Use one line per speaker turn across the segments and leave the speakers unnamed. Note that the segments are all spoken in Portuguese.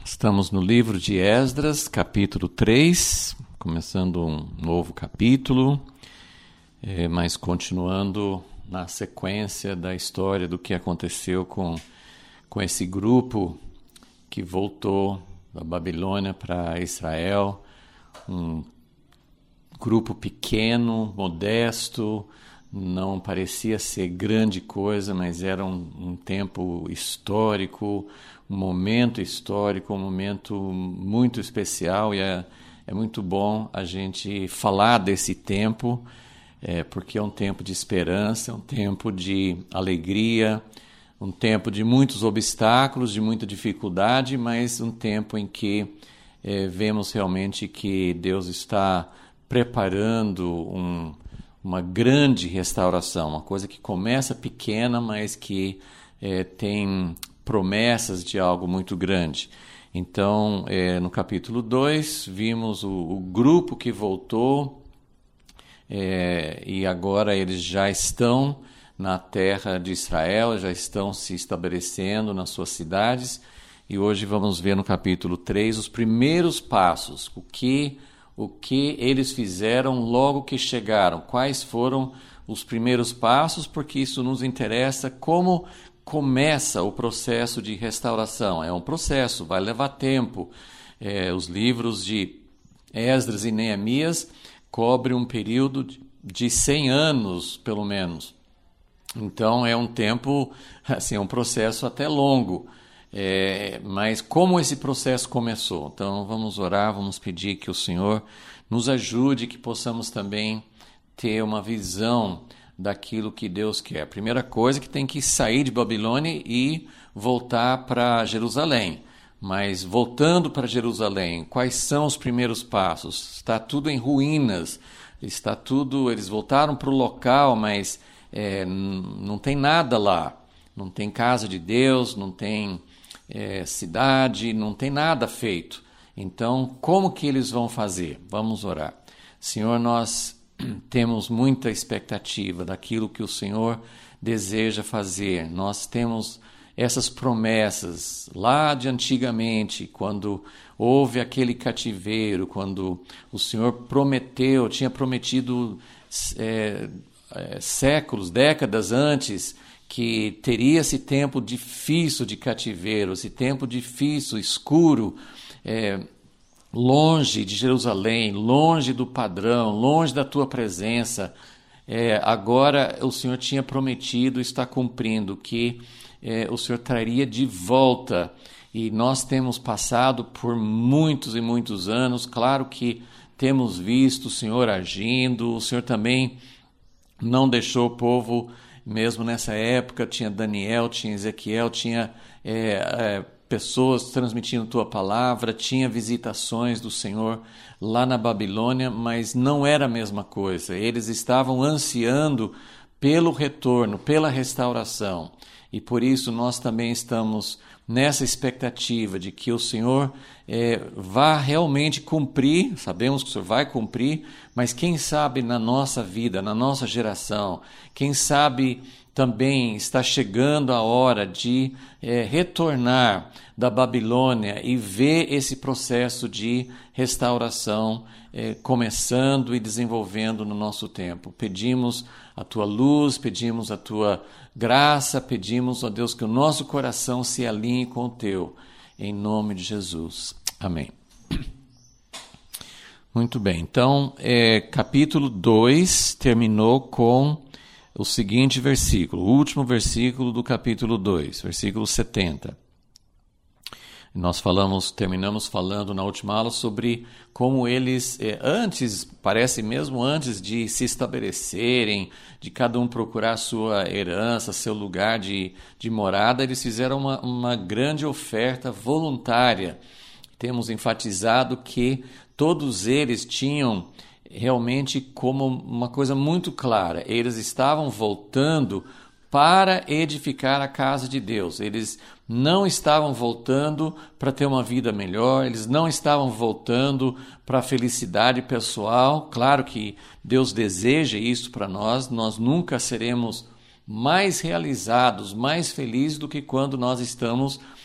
Estamos no livro de Esdras, capítulo 3, começando um novo capítulo, mas continuando na sequência da história do que aconteceu com esse grupo que voltou da Babilônia para Israel, um grupo pequeno, modesto, não parecia ser grande coisa, mas era um tempo histórico, um momento histórico, um momento muito especial, e é muito bom a gente falar desse tempo, porque é um tempo de esperança, é um tempo de alegria, um tempo de muitos obstáculos, de muita dificuldade, mas um tempo em que vemos realmente que Deus está preparando uma grande restauração, uma coisa que começa pequena, mas que tem promessas de algo muito grande. Então, no capítulo 2, vimos o grupo que voltou, e agora eles já estão na terra de Israel, já estão se estabelecendo nas suas cidades, e hoje vamos ver no capítulo 3 os primeiros passos, o que eles fizeram logo que chegaram, quais foram os primeiros passos, porque isso nos interessa como começa o processo de restauração. É um processo, vai levar tempo. Os livros de Esdras e Neemias cobrem um período de 100 anos, pelo menos. Então é um tempo, assim, é um processo até longo. Mas como esse processo começou? Então vamos orar, vamos pedir que o Senhor nos ajude, que possamos também ter uma visão daquilo que Deus quer. A primeira coisa é que tem que sair de Babilônia e voltar para Jerusalém. Mas voltando para Jerusalém, quais são os primeiros passos? Está tudo em ruínas, eles voltaram para o local, mas não tem nada lá. Não tem casa de Deus, não tem cidade, não tem nada feito. Então, como que eles vão fazer? Vamos orar. Senhor, nós temos muita expectativa daquilo que o Senhor deseja fazer. Nós temos essas promessas lá de antigamente, quando houve aquele cativeiro, quando o Senhor tinha prometido séculos, décadas antes, que teria esse tempo difícil de cativeiro, esse tempo difícil, escuro, longe de Jerusalém, longe do padrão, longe da tua presença. Agora o Senhor tinha prometido, está cumprindo, que o Senhor traria de volta. E nós temos passado por muitos e muitos anos, claro que temos visto o Senhor agindo, o Senhor também não deixou o povo, mesmo nessa época, tinha Daniel, tinha Ezequiel, tinha pessoas transmitindo tua palavra, tinha visitações do Senhor lá na Babilônia, mas não era a mesma coisa. Eles estavam ansiando pelo retorno, pela restauração. E por isso nós também estamos nessa expectativa de que o Senhor vá realmente cumprir. Sabemos que o Senhor vai cumprir, mas quem sabe na nossa vida, na nossa geração, quem sabe também está chegando a hora de retornar da Babilônia e ver esse processo de restauração começando e desenvolvendo no nosso tempo. Pedimos a tua luz, pedimos a tua graça, pedimos, ó Deus, que o nosso coração se alinhe com o teu, em nome de Jesus. Amém. Muito bem, então, capítulo 2 terminou com o seguinte versículo, o último versículo do capítulo 2, versículo 70. Nós terminamos falando na última aula sobre como eles, parece mesmo antes de se estabelecerem, de cada um procurar sua herança, seu lugar de morada, eles fizeram uma grande oferta voluntária. Temos enfatizado que todos eles tinham realmente como uma coisa muito clara, eles estavam voltando para edificar a casa de Deus. Eles não estavam voltando para ter uma vida melhor, eles não estavam voltando para a felicidade pessoal. Claro que Deus deseja isso para nós nunca seremos mais realizados, mais felizes do que quando nós estamos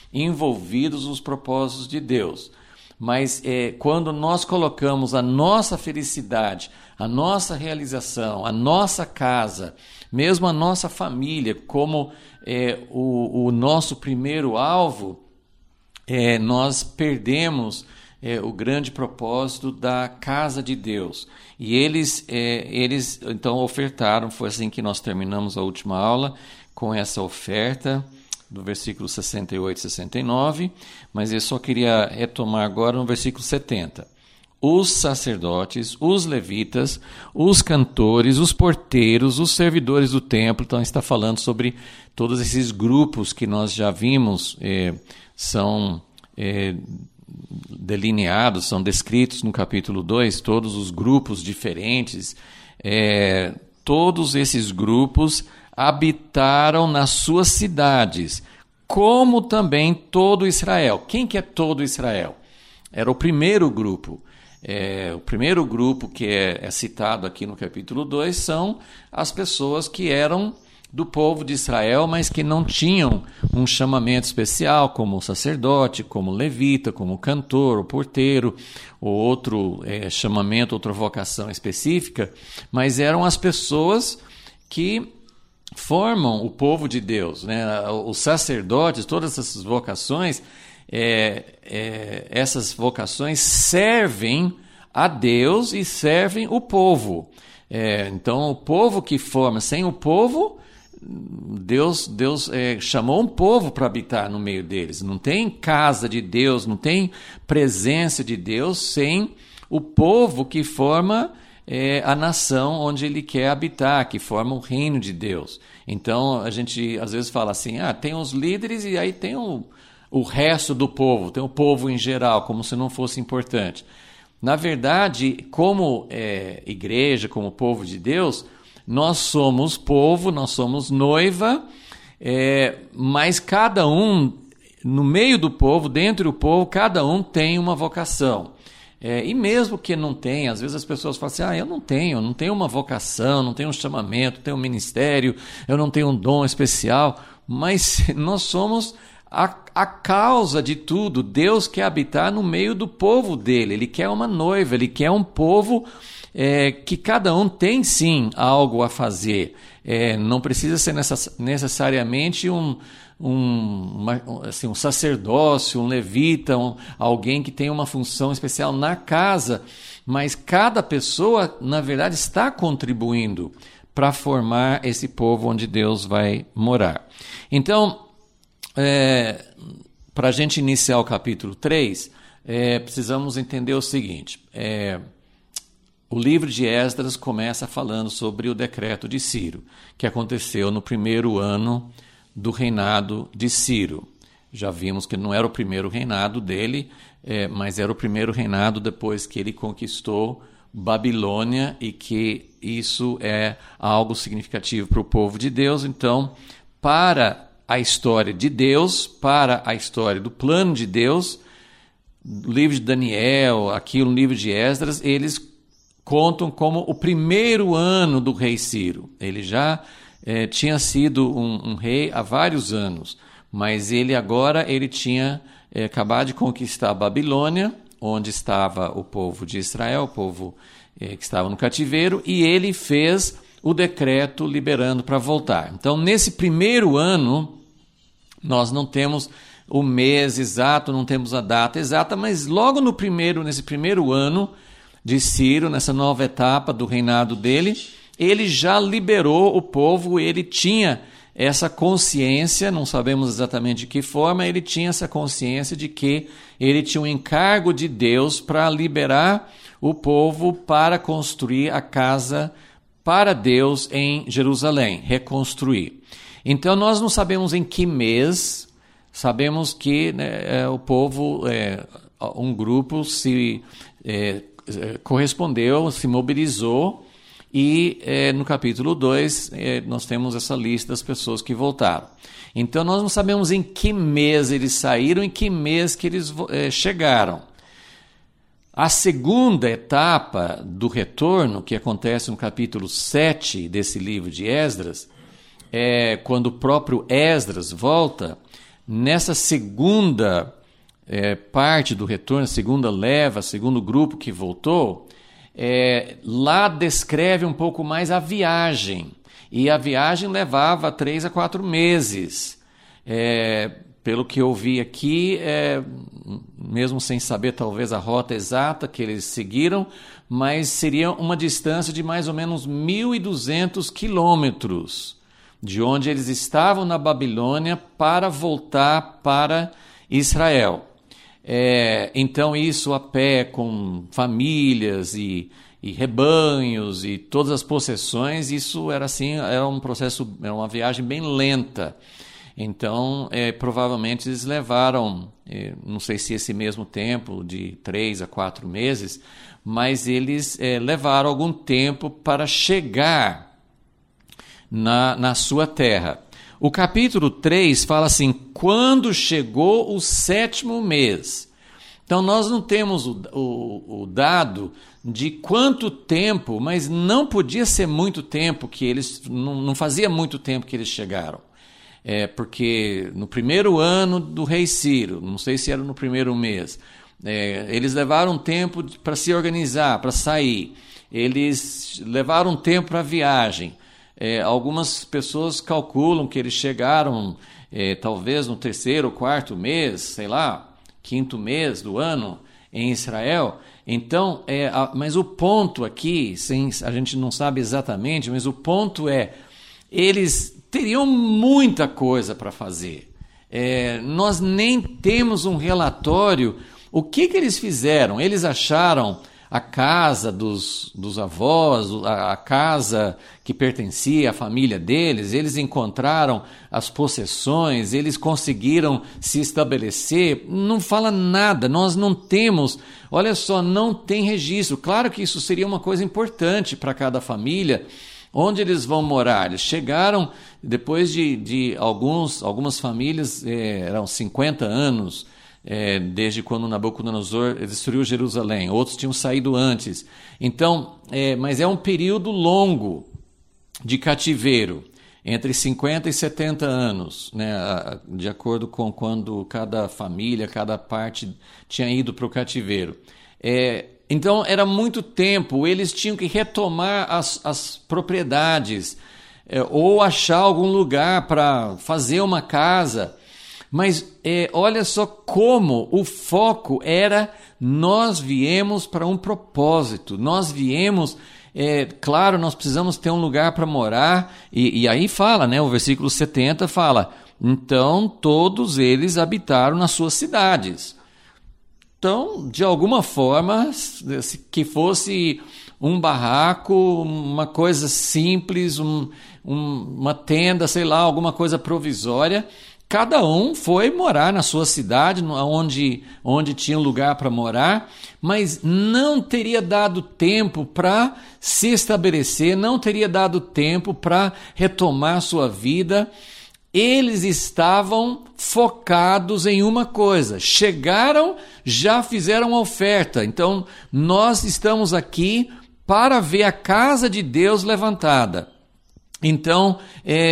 envolvidos nos propósitos de Deus. Mas quando nós colocamos a nossa felicidade, a nossa realização, a nossa casa, mesmo a nossa família como o nosso primeiro alvo, nós perdemos o grande propósito da casa de Deus. E eles então ofertaram, foi assim que nós terminamos a última aula, com essa oferta do versículo 68 e 69, mas eu só queria retomar agora no versículo 70. Os sacerdotes, os levitas, os cantores, os porteiros, os servidores do templo, então está falando sobre todos esses grupos que nós já vimos, são delineados, são descritos no capítulo 2, todos os grupos diferentes, todos esses grupos habitaram nas suas cidades, como também todo Israel. Quem que é todo Israel? Era o primeiro grupo. O primeiro grupo que é citado aqui no capítulo 2 são as pessoas que eram do povo de Israel, mas que não tinham um chamamento especial, como o sacerdote, como o levita, como o cantor, o porteiro, ou outro chamamento, outra vocação específica, mas eram as pessoas que formam o povo de Deus, né? Os sacerdotes, todas essas vocações, essas vocações servem a Deus e servem o povo. Então, o povo que forma, sem o povo, Deus chamou um povo para habitar no meio deles. Não tem casa de Deus, não tem presença de Deus sem o povo que forma a nação onde ele quer habitar, que forma o reino de Deus. Então, a gente às vezes fala assim, tem os líderes e aí tem o resto do povo, tem o povo em geral, como se não fosse importante. Na verdade, como igreja, como povo de Deus, nós somos povo, nós somos noiva, mas cada um, no meio do povo, dentro do povo, cada um tem uma vocação. E mesmo que não tenha, às vezes as pessoas falam assim, eu não tenho uma vocação, não tenho um chamamento, não tenho um ministério, eu não tenho um dom especial, mas nós somos a causa de tudo. Deus quer habitar no meio do povo dele, ele quer uma noiva, ele quer um povo que cada um tem sim algo a fazer. Não precisa ser necessariamente um sacerdócio, um levita, alguém que tem uma função especial na casa, mas cada pessoa, na verdade, está contribuindo para formar esse povo onde Deus vai morar. Então, para a gente iniciar o capítulo 3, precisamos entender o seguinte. O livro de Esdras começa falando sobre o decreto de Ciro, que aconteceu no primeiro ano do reinado de Ciro. Já vimos que não era o primeiro reinado dele, mas era o primeiro reinado depois que ele conquistou Babilônia, e que isso é algo significativo para o povo de Deus. Então, para a história de Deus, para a história do plano de Deus, o livro de Daniel, aqui no livro de Esdras, eles contam como o primeiro ano do rei Ciro. Ele já tinha sido um rei há vários anos, mas ele tinha acabado de conquistar a Babilônia, onde estava o povo de Israel, o povo que estava no cativeiro, e ele fez o decreto liberando para voltar. Então, nesse primeiro ano, nós não temos o mês exato, não temos a data exata, mas logo nesse primeiro ano de Ciro, nessa nova etapa do reinado dele, ele já liberou o povo. Ele tinha essa consciência, não sabemos exatamente de que forma, ele tinha essa consciência de que ele tinha um encargo de Deus para liberar o povo para construir a casa para Deus em Jerusalém, reconstruir. Então, nós não sabemos em que mês, sabemos que o povo, um grupo se correspondeu, se mobilizou, e no capítulo 2 nós temos essa lista das pessoas que voltaram. Então nós não sabemos em que mês eles saíram, em que mês que eles chegaram. A segunda etapa do retorno, que acontece no capítulo 7 desse livro de Esdras, quando o próprio Esdras volta, nessa segunda parte do retorno, a segunda leva, segundo grupo que voltou, lá descreve um pouco mais a viagem. E a viagem levava 3 a 4 meses. Pelo que eu vi aqui, mesmo sem saber talvez a rota exata que eles seguiram, mas seria uma distância de mais ou menos 1.200 quilômetros de onde eles estavam na Babilônia para voltar para Israel. Então isso a pé, com famílias e rebanhos e todas as possessões, isso era assim, era um processo, era uma viagem bem lenta. Então, provavelmente eles levaram, não sei se esse mesmo tempo, de 3 a 4 meses, mas eles levaram algum tempo para chegar na sua terra. O capítulo 3 fala assim, quando chegou o 7º mês. Então, nós não temos o dado de quanto tempo, mas não podia ser muito tempo que eles, não fazia muito tempo que eles chegaram. Porque no primeiro ano do rei Ciro, não sei se era no primeiro mês, eles levaram tempo para se organizar, para sair. Eles levaram tempo para a viagem. Algumas pessoas calculam que eles chegaram talvez no 3º ou 4º mês, sei lá, 5º mês do ano em Israel. Então, mas o ponto aqui, a gente não sabe exatamente, mas o ponto eles teriam muita coisa para fazer. Nós nem temos um relatório. O que eles fizeram? Eles acharam a casa dos avós, a casa que pertencia à família deles, eles encontraram as possessões, eles conseguiram se estabelecer. Não fala nada, nós não temos, olha só, não tem registro. Claro que isso seria uma coisa importante para cada família. Onde eles vão morar? Eles chegaram depois de algumas famílias, eram 50 anos, desde quando Nabucodonosor destruiu Jerusalém. Outros tinham saído antes. Então, mas é um período longo de cativeiro, entre 50 e 70 anos, né, de acordo com quando cada família, cada parte tinha ido para o cativeiro. Então, era muito tempo, eles tinham que retomar as propriedades, ou achar algum lugar para fazer uma casa. Mas olha só como o foco era, nós viemos para um propósito, nós viemos, claro, nós precisamos ter um lugar para morar, e aí fala, né, o versículo 70 fala, então todos eles habitaram nas suas cidades. Então, de alguma forma, que fosse um barraco, uma coisa simples, uma tenda, sei lá, alguma coisa provisória, cada um foi morar na sua cidade, onde tinha lugar para morar, mas não teria dado tempo para se estabelecer, não teria dado tempo para retomar sua vida. Eles estavam focados em uma coisa. Chegaram, já fizeram a oferta. Então, nós estamos aqui para ver a casa de Deus levantada. Então,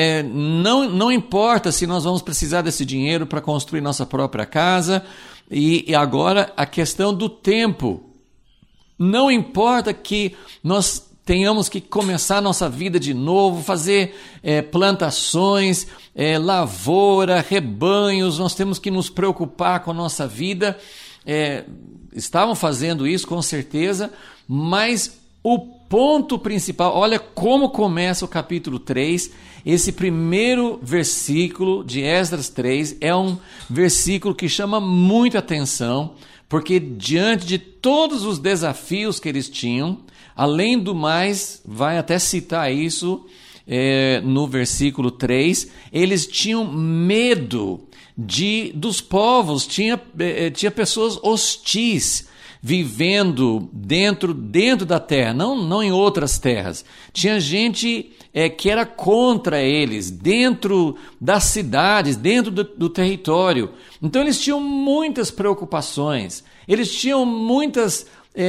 não importa se nós vamos precisar desse dinheiro para construir nossa própria casa. E agora, a questão do tempo. Não importa que nós tenhamos que começar nossa vida de novo, fazer plantações, lavoura, rebanhos, nós temos que nos preocupar com a nossa vida. Estavam fazendo isso com certeza, mas o ponto principal, olha como começa o capítulo 3, esse primeiro versículo de Esdras 3 é um versículo que chama muita atenção, porque diante de todos os desafios que eles tinham, além do mais, vai até citar isso no versículo 3, eles tinham medo dos povos, tinha pessoas hostis vivendo dentro da terra, não em outras terras. Tinha gente que era contra eles, dentro das cidades, dentro do território. Então eles tinham muitas preocupações, eles tinham muitas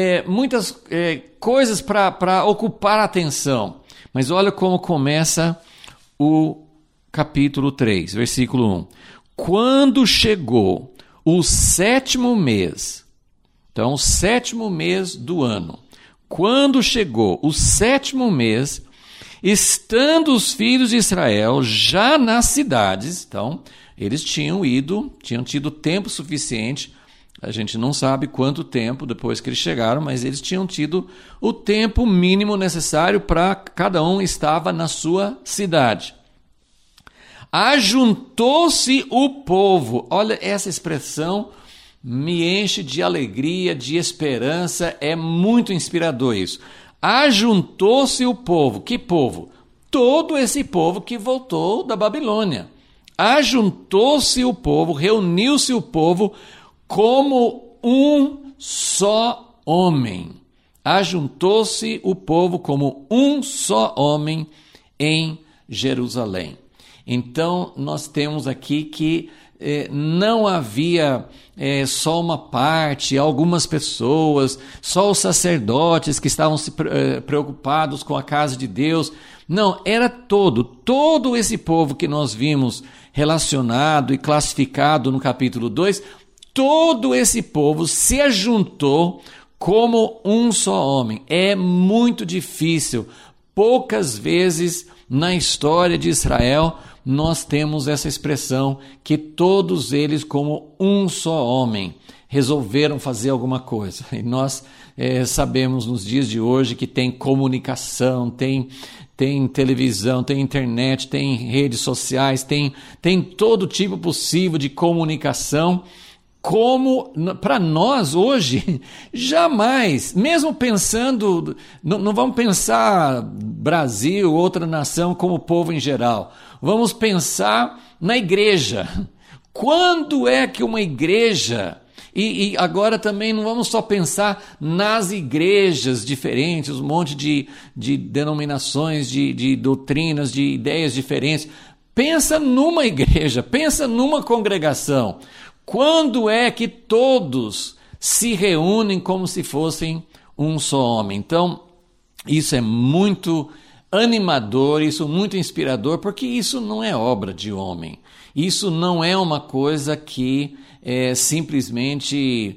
coisas para ocupar a atenção. Mas olha como começa o capítulo 3, versículo 1. quando chegou o 7º mês, então o 7º mês do ano, quando chegou o 7º mês, estando os filhos de Israel já nas cidades, então eles tinham tido tempo suficiente, a gente não sabe quanto tempo depois que eles chegaram, mas eles tinham tido o tempo mínimo necessário para cada um estava na sua cidade. Ajuntou-se o povo. Olha, essa expressão me enche de alegria, de esperança, é muito inspirador isso. Ajuntou-se o povo. Que povo? Todo esse povo que voltou da Babilônia. Ajuntou-se o povo, reuniu-se o povo como um só homem. Ajuntou-se o povo como um só homem em Jerusalém. Então, nós temos aqui que não havia só uma parte, algumas pessoas, só os sacerdotes que estavam se preocupados com a casa de Deus. Não, era todo esse povo que nós vimos relacionado e classificado no capítulo 2, todo esse povo se ajuntou como um só homem. É muito difícil. Poucas vezes na história de Israel nós temos essa expressão que todos eles como um só homem resolveram fazer alguma coisa. E nós sabemos nos dias de hoje que tem comunicação, tem televisão, tem internet, tem redes sociais, tem todo tipo possível de comunicação. Como para nós hoje, jamais, mesmo pensando, não vamos pensar Brasil, outra nação como povo em geral, vamos pensar na igreja. Quando é que uma igreja, e agora também não vamos só pensar nas igrejas diferentes, um monte de denominações, de doutrinas, de ideias diferentes, pensa numa igreja, pensa numa congregação. Quando é que todos se reúnem como se fossem um só homem? Então, isso é muito animador, isso é muito inspirador, porque isso não é obra de homem. Isso não é uma coisa que simplesmente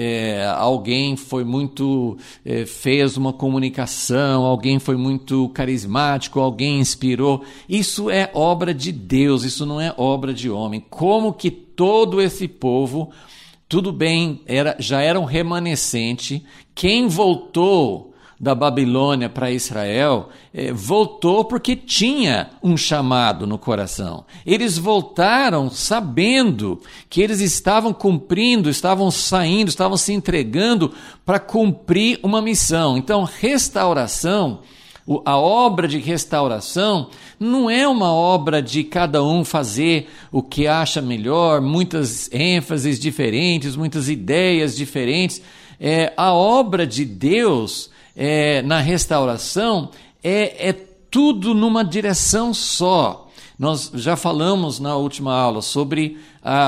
alguém foi muito, fez uma comunicação, alguém foi muito carismático, alguém inspirou. Isso é obra de Deus, isso não é obra de homem. Como que todo esse povo, tudo bem, já era um remanescente, quem voltou da Babilônia para Israel, voltou porque tinha um chamado no coração. Eles voltaram sabendo que eles estavam cumprindo, estavam saindo, estavam se entregando para cumprir uma missão. Então, restauração, a obra de restauração não é uma obra de cada um fazer o que acha melhor, muitas ênfases diferentes, muitas ideias diferentes. A obra de Deus na restauração é tudo numa direção só. Nós já falamos na última aula sobre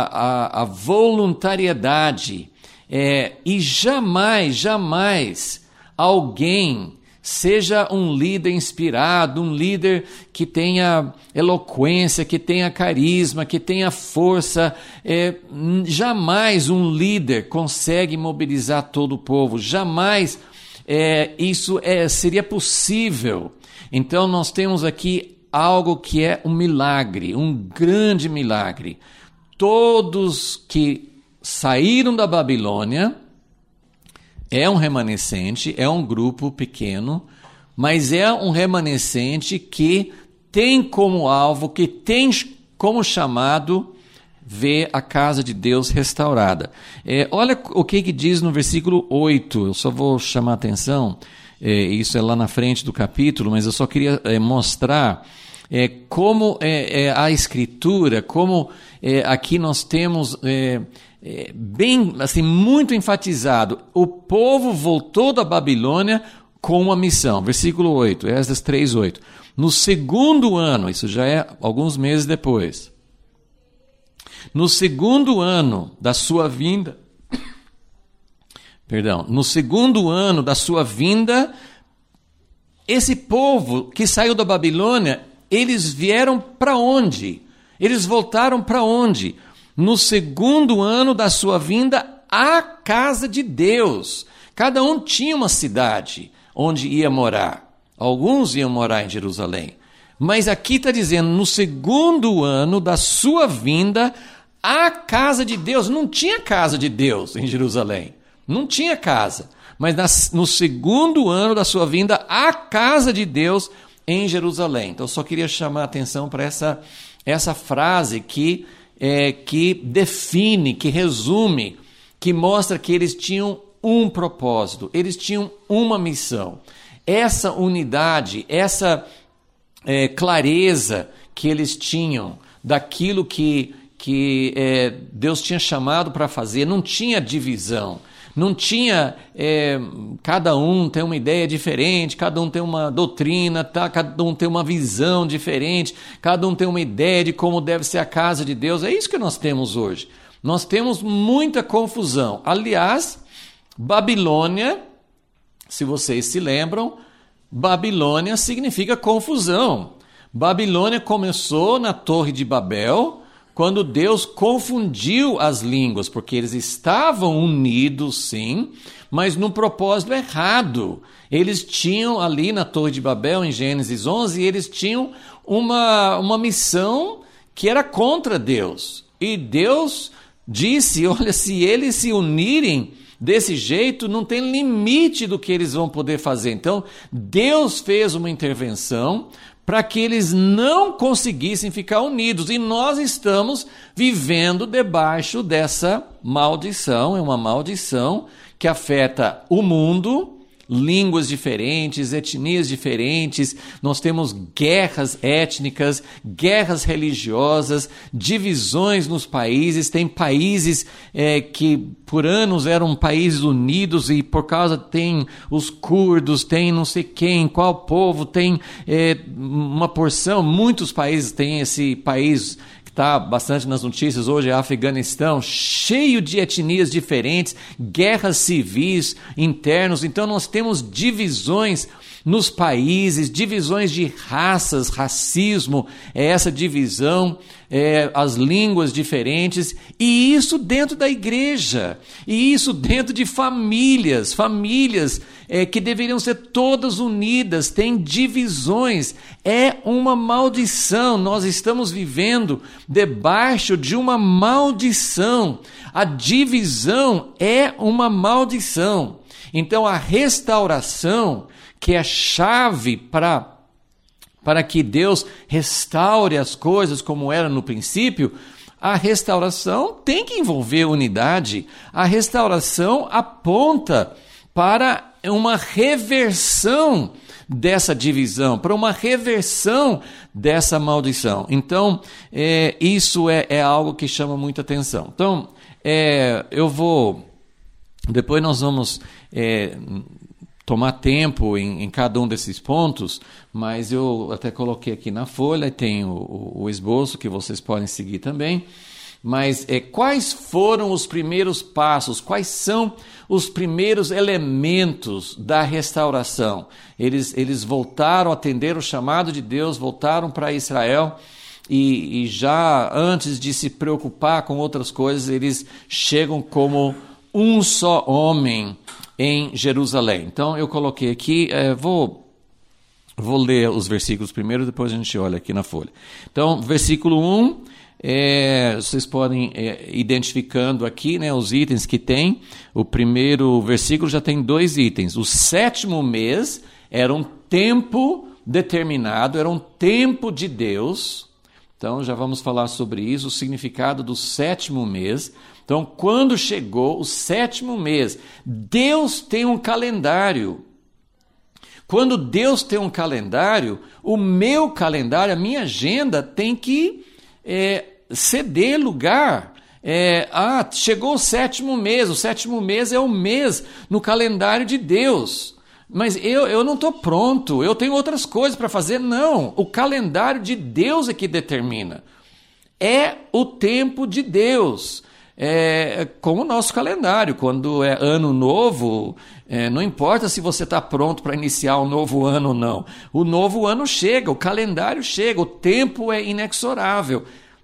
a voluntariedade, e jamais alguém seja um líder inspirado, um líder que tenha eloquência, que tenha carisma, que tenha força. Jamais um líder consegue mobilizar todo o povo, jamais isso seria possível. Então nós temos aqui algo que é um milagre, um grande milagre. Todos que saíram da Babilônia, é um remanescente, é um grupo pequeno, mas é um remanescente que tem como alvo, que tem como chamado ver a casa de Deus restaurada. Olha o que diz no versículo 8, eu só vou chamar a atenção, isso é lá na frente do capítulo, mas eu só queria mostrar como a Escritura, como aqui nós temos bem, assim, muito enfatizado, o povo voltou da Babilônia com uma missão. Versículo 8, Esdras 3:8. No segundo ano, isso já é alguns meses depois, no segundo ano da sua vinda, no segundo ano da sua vinda, esse povo que saiu da Babilônia, eles vieram para onde? Eles voltaram para onde? no segundo ano da sua vinda à casa de Deus. Cada um tinha uma cidade onde ia morar. Alguns iam morar em Jerusalém. Mas aqui está dizendo, no segundo ano da sua vinda à casa de Deus. Não tinha casa de Deus em Jerusalém. Não tinha casa. Mas no segundo ano da sua vinda à casa de Deus em Jerusalém. Então, eu só queria chamar a atenção para essa frase que define, que resume, que mostra que eles tinham um propósito, eles tinham uma missão. Essa unidade, essa clareza que eles tinham daquilo que Deus tinha chamado para fazer, não tinha divisão. Não tinha, cada um tem uma ideia diferente, cada um tem uma doutrina, tá? Cada um tem uma visão diferente, cada um tem uma ideia de como deve ser a casa de Deus. É isso que nós temos hoje. Nós temos muita confusão. Aliás, Babilônia, se vocês se lembram, Babilônia significa confusão. Babilônia começou na Torre de Babel, quando Deus confundiu as línguas, porque eles estavam unidos, sim, mas num propósito errado. Eles tinham ali na Torre de Babel, em Gênesis 11, eles tinham uma missão que era contra Deus. E Deus disse, olha, se eles se unirem desse jeito, não tem limite do que eles vão poder fazer. Então, Deus fez uma intervenção para que eles não conseguissem ficar unidos. E nós estamos vivendo debaixo dessa maldição. É uma maldição que afeta o mundo, línguas diferentes, etnias diferentes. Nós temos guerras étnicas, guerras religiosas, divisões nos países. Tem países que por anos eram países unidos e por causa tem os curdos, tem não sei quem, qual povo, tem uma porção, muitos países têm esse país que está bastante nas notícias hoje, é Afeganistão, cheio de etnias diferentes, guerras civis internos. Então nós temos divisões nos países, divisões de raças, racismo, essa divisão, as línguas diferentes, e isso dentro da igreja, e isso dentro de famílias que deveriam ser todas unidas, tem divisões, é uma maldição. Nós estamos vivendo debaixo de uma maldição, a divisão é uma maldição. Então a restauração, que é a chave para que Deus restaure as coisas como era no princípio, a restauração tem que envolver unidade. A restauração aponta para uma reversão dessa divisão, para uma reversão dessa maldição. Então, isso é algo que chama muita atenção. Então, depois nós vamos tomar tempo em cada um desses pontos, mas eu até coloquei aqui na folha, tem o esboço que vocês podem seguir também. Mas quais foram os primeiros passos? Quais são os primeiros elementos da restauração? Eles voltaram a atender o chamado de Deus, voltaram para Israel e já antes de se preocupar com outras coisas, eles chegam como um só homem em Jerusalém. Então eu coloquei aqui, vou ler os versículos primeiro, depois a gente olha aqui na folha. Então, versículo 1, vocês podem identificando aqui, né, os itens que tem. O primeiro versículo já tem 2 itens. O 7º mês era um tempo determinado, era um tempo de Deus. Então já vamos falar sobre isso, o significado do 7º mês. Então, quando chegou o 7º mês, Deus tem um calendário. Quando Deus tem um calendário, o meu calendário, a minha agenda tem que ceder lugar. Chegou o 7º mês, o 7º mês é o mês no calendário de Deus. Mas eu não estou pronto, eu tenho outras coisas para fazer. Não, o calendário de Deus é que determina. É o tempo de Deus. Como o nosso calendário, quando é ano novo, não importa se você está pronto para iniciar um novo ano ou não. O novo ano chega, o calendário chega, o tempo é inexorável.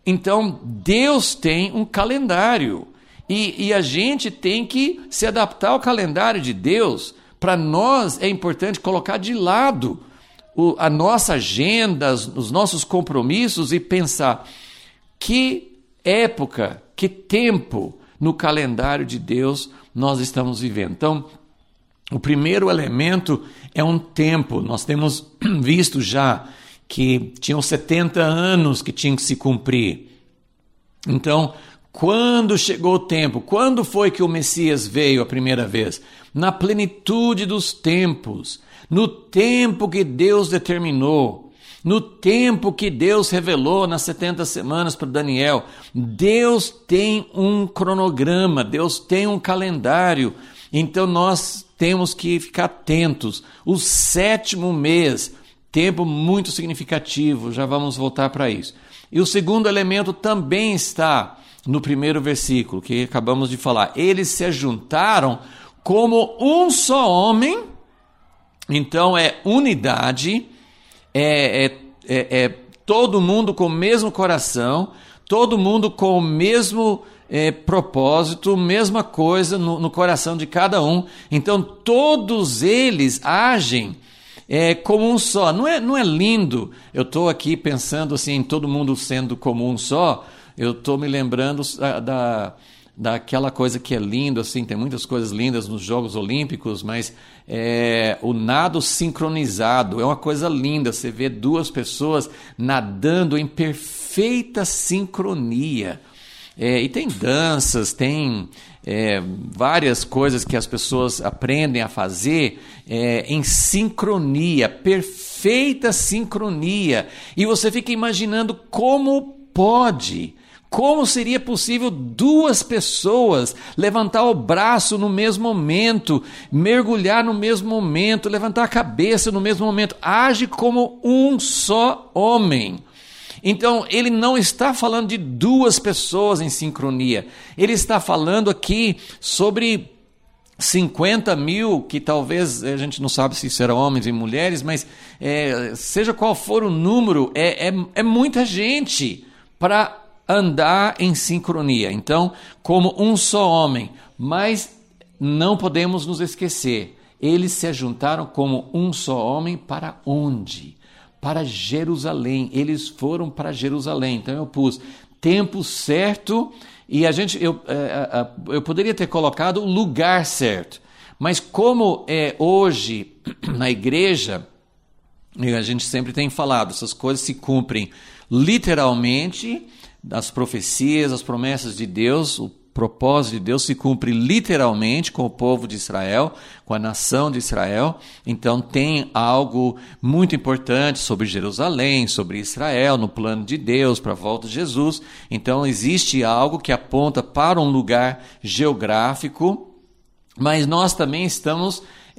Então, Deus tem um calendário e a gente tem que se adaptar ao calendário de Deus. Para nós é importante colocar de lado a nossa agenda, os nossos compromissos e pensar que época, que tempo no calendário de Deus nós estamos vivendo. Então, o primeiro elemento é um tempo. Nós temos visto já que tinham 70 anos que tinham que se cumprir. Então, quando chegou o tempo? Quando foi que o Messias veio a primeira vez? Na plenitude dos tempos, no tempo que Deus determinou, no tempo que Deus revelou nas 70 semanas para Daniel. Deus tem um cronograma, Deus tem um calendário. Então nós temos que ficar atentos. O 7º mês, tempo muito significativo, já vamos voltar para isso. E o segundo elemento também está no primeiro versículo, que acabamos de falar. Eles se ajuntaram como um só homem. Então é unidade, todo mundo com o mesmo coração, todo mundo com o mesmo propósito, mesma coisa no coração de cada um. Então todos eles agem como um só. Não é lindo? Eu estou aqui pensando assim, todo mundo sendo como um só. Eu estou me lembrando daquela coisa que é lindo, assim, tem muitas coisas lindas nos Jogos Olímpicos, mas o nado sincronizado é uma coisa linda. Você vê duas pessoas nadando em perfeita sincronia. E tem danças, tem várias coisas que as pessoas aprendem a fazer em sincronia, perfeita sincronia. E você fica imaginando como seria possível duas pessoas levantar o braço no mesmo momento, mergulhar no mesmo momento, levantar a cabeça no mesmo momento? Age como um só homem. Então, ele não está falando de duas pessoas em sincronia. Ele está falando aqui sobre 50 mil, que talvez a gente não sabe se serão homens e mulheres, mas seja qual for o número, é muita gente para andar em sincronia. Então, como um só homem. Mas não podemos nos esquecer, eles se ajuntaram como um só homem para onde? Para Jerusalém. Eles foram para Jerusalém. Então eu pus tempo certo e eu poderia ter colocado o lugar certo. Mas como hoje na igreja, a gente sempre tem falado, essas coisas se cumprem literalmente. As profecias, as promessas de Deus, o propósito de Deus se cumpre literalmente com o povo de Israel, com a nação de Israel. Então tem algo muito importante sobre Jerusalém, sobre Israel, no plano de Deus para a volta de Jesus. Então existe algo que aponta para um lugar geográfico, mas nós também estamos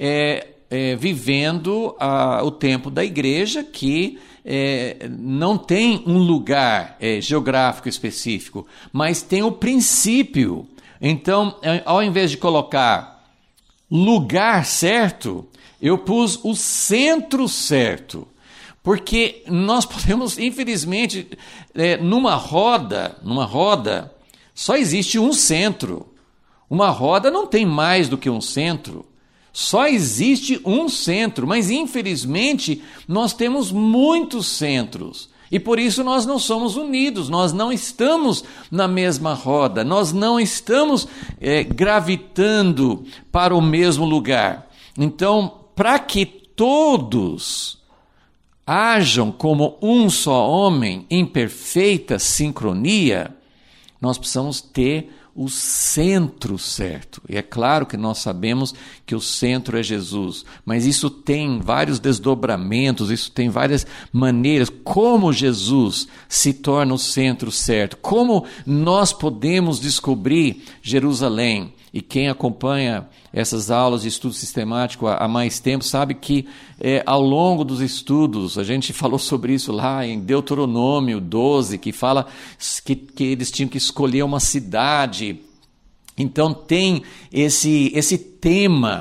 vivendo o tempo da igreja que não tem um lugar geográfico específico, mas tem o princípio. Então, ao invés de colocar lugar certo, eu pus o centro certo. Porque nós podemos, infelizmente, numa roda, só existe um centro. Uma roda não tem mais do que um centro. Só existe um centro, mas infelizmente nós temos muitos centros e por isso nós não somos unidos, nós não estamos na mesma roda, nós não estamos gravitando para o mesmo lugar. Então, para que todos ajam como um só homem em perfeita sincronia, nós precisamos ter o centro certo. E é claro que nós sabemos que o centro é Jesus, mas isso tem vários desdobramentos, isso tem várias maneiras, como Jesus se torna o centro certo, como nós podemos descobrir Jerusalém. E quem acompanha essas aulas de estudo sistemático há mais tempo sabe que ao longo dos estudos, a gente falou sobre isso lá em Deuteronômio 12, que fala que eles tinham que escolher uma cidade. Então tem esse tema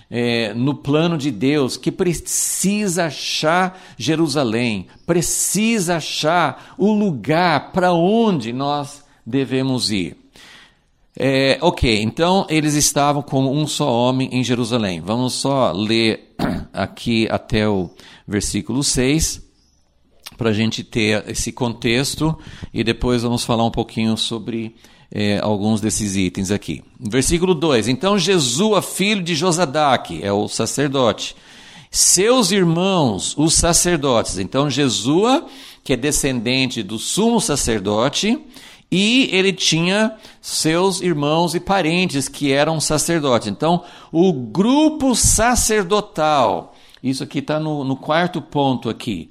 no plano de Deus, que precisa achar Jerusalém, precisa achar o lugar para onde nós devemos ir. Ok, então eles estavam como um só homem em Jerusalém. Vamos só ler aqui até o versículo 6, para a gente ter esse contexto, e depois vamos falar um pouquinho sobre alguns desses itens aqui. Versículo 2, então Jesua, filho de Josadaque, é o sacerdote, seus irmãos, os sacerdotes. Então Jesua, que é descendente do sumo sacerdote, e ele tinha seus irmãos e parentes que eram sacerdotes. Então, o grupo sacerdotal, isso aqui está no quarto ponto aqui,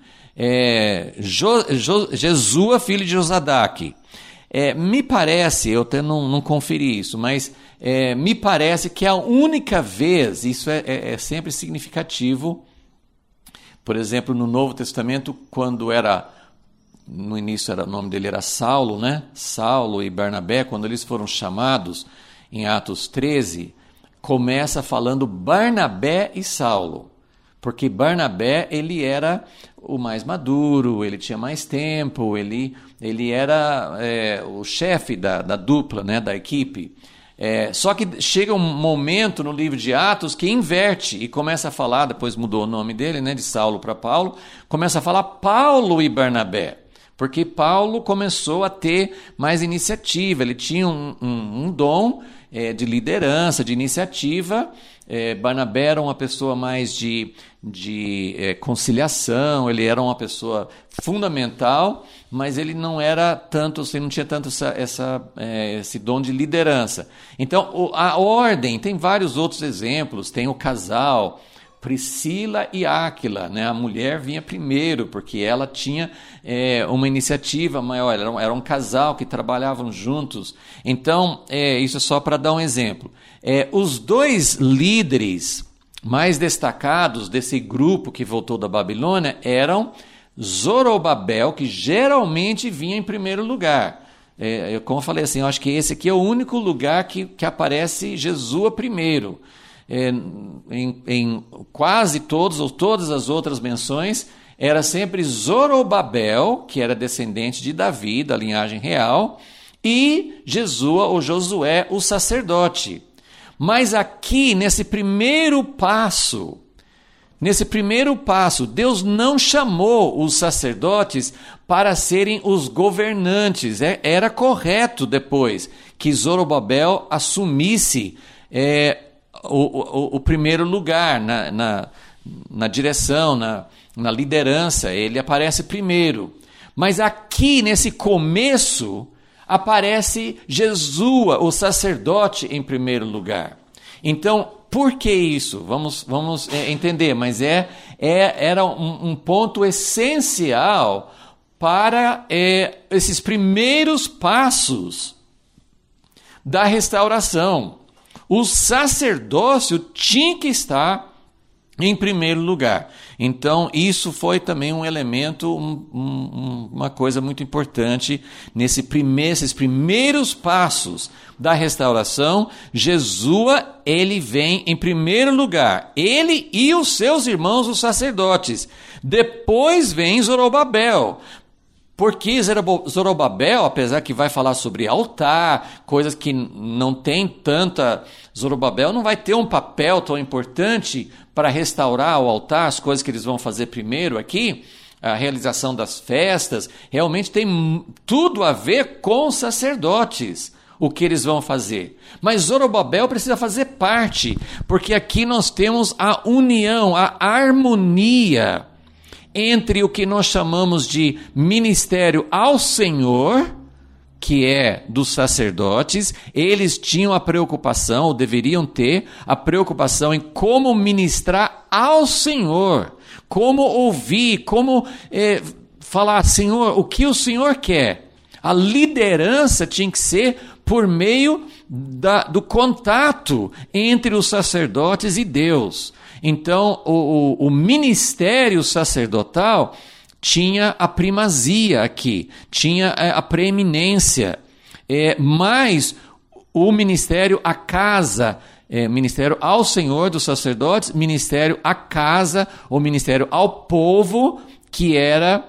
Jesua, filho de Josadaque. Me parece, eu até não conferi isso, mas me parece que a única vez, isso é sempre significativo, por exemplo, no Novo Testamento, quando no início o nome dele era Saulo, né? Saulo e Barnabé, quando eles foram chamados em Atos 13, começa falando Barnabé e Saulo, porque Barnabé ele era o mais maduro, ele tinha mais tempo, ele era o chefe da dupla, né? Da equipe. Só que chega um momento no livro de Atos que inverte e começa a falar, depois mudou o nome dele, né? De Saulo para Paulo, começa a falar Paulo e Barnabé. Porque Paulo começou a ter mais iniciativa, ele tinha um dom de liderança, de iniciativa. Barnabé era uma pessoa mais de conciliação, ele era uma pessoa fundamental, mas ele não era tanto, assim, não tinha tanto esse dom de liderança. Então, a ordem, tem vários outros exemplos, tem o casal Priscila e Áquila, né? A mulher vinha primeiro, porque ela tinha uma iniciativa maior, era um casal que trabalhavam juntos. Então, isso é só para dar um exemplo. Os dois líderes mais destacados desse grupo que voltou da Babilônia eram Zorobabel, que geralmente vinha em primeiro lugar. Como eu falei assim, eu acho que esse aqui é o único lugar que aparece Jesua primeiro. Em quase todos ou todas as outras menções, era sempre Zorobabel, que era descendente de Davi, da linhagem real, e Jesua ou Josué, o sacerdote. Mas aqui, nesse primeiro passo, Deus não chamou os sacerdotes para serem os governantes. Era correto depois que Zorobabel assumisse o primeiro lugar na direção, na liderança. Ele aparece primeiro. Mas aqui, nesse começo, aparece Jesua, o sacerdote, em primeiro lugar. Então, por que isso? Vamos entender, mas era um ponto essencial para esses primeiros passos da restauração. O sacerdócio tinha que estar em primeiro lugar. Então, isso foi também um elemento, uma coisa muito importante nesses primeiros passos da restauração. Jesua, ele vem em primeiro lugar. Ele e os seus irmãos, os sacerdotes. Depois vem Zorobabel. Porque Zorobabel, apesar que vai falar sobre altar, coisas que não tem tanta... Zorobabel não vai ter um papel tão importante para restaurar o altar, as coisas que eles vão fazer primeiro aqui, a realização das festas, realmente tem tudo a ver com os sacerdotes, o que eles vão fazer. Mas Zorobabel precisa fazer parte, porque aqui nós temos a união, a harmonia entre o que nós chamamos de ministério ao Senhor, que é dos sacerdotes. Eles tinham a preocupação, ou deveriam ter, a preocupação em como ministrar ao Senhor, como ouvir, como falar, Senhor, o que o Senhor quer. A liderança tinha que ser por meio do contato entre os sacerdotes e Deus. Então, o ministério sacerdotal tinha a primazia aqui, tinha a preeminência, mas o ministério, a casa ministério ao Senhor dos sacerdotes, ministério à casa, ou ministério ao povo, que era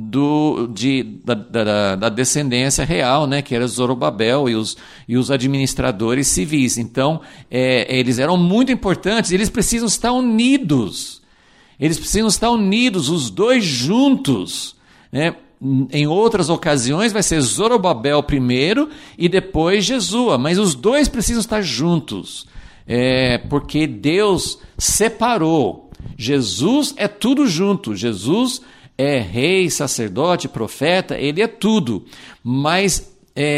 da descendência real, né, que era Zorobabel e os administradores civis. Então, eles eram muito importantes, eles precisam estar unidos. Eles precisam estar unidos, os dois juntos, né? Em outras ocasiões vai ser Zorobabel primeiro e depois Jesua, mas os dois precisam estar juntos, porque Deus separou. Jesus é tudo junto, Jesus é rei, sacerdote, profeta, ele é tudo, mas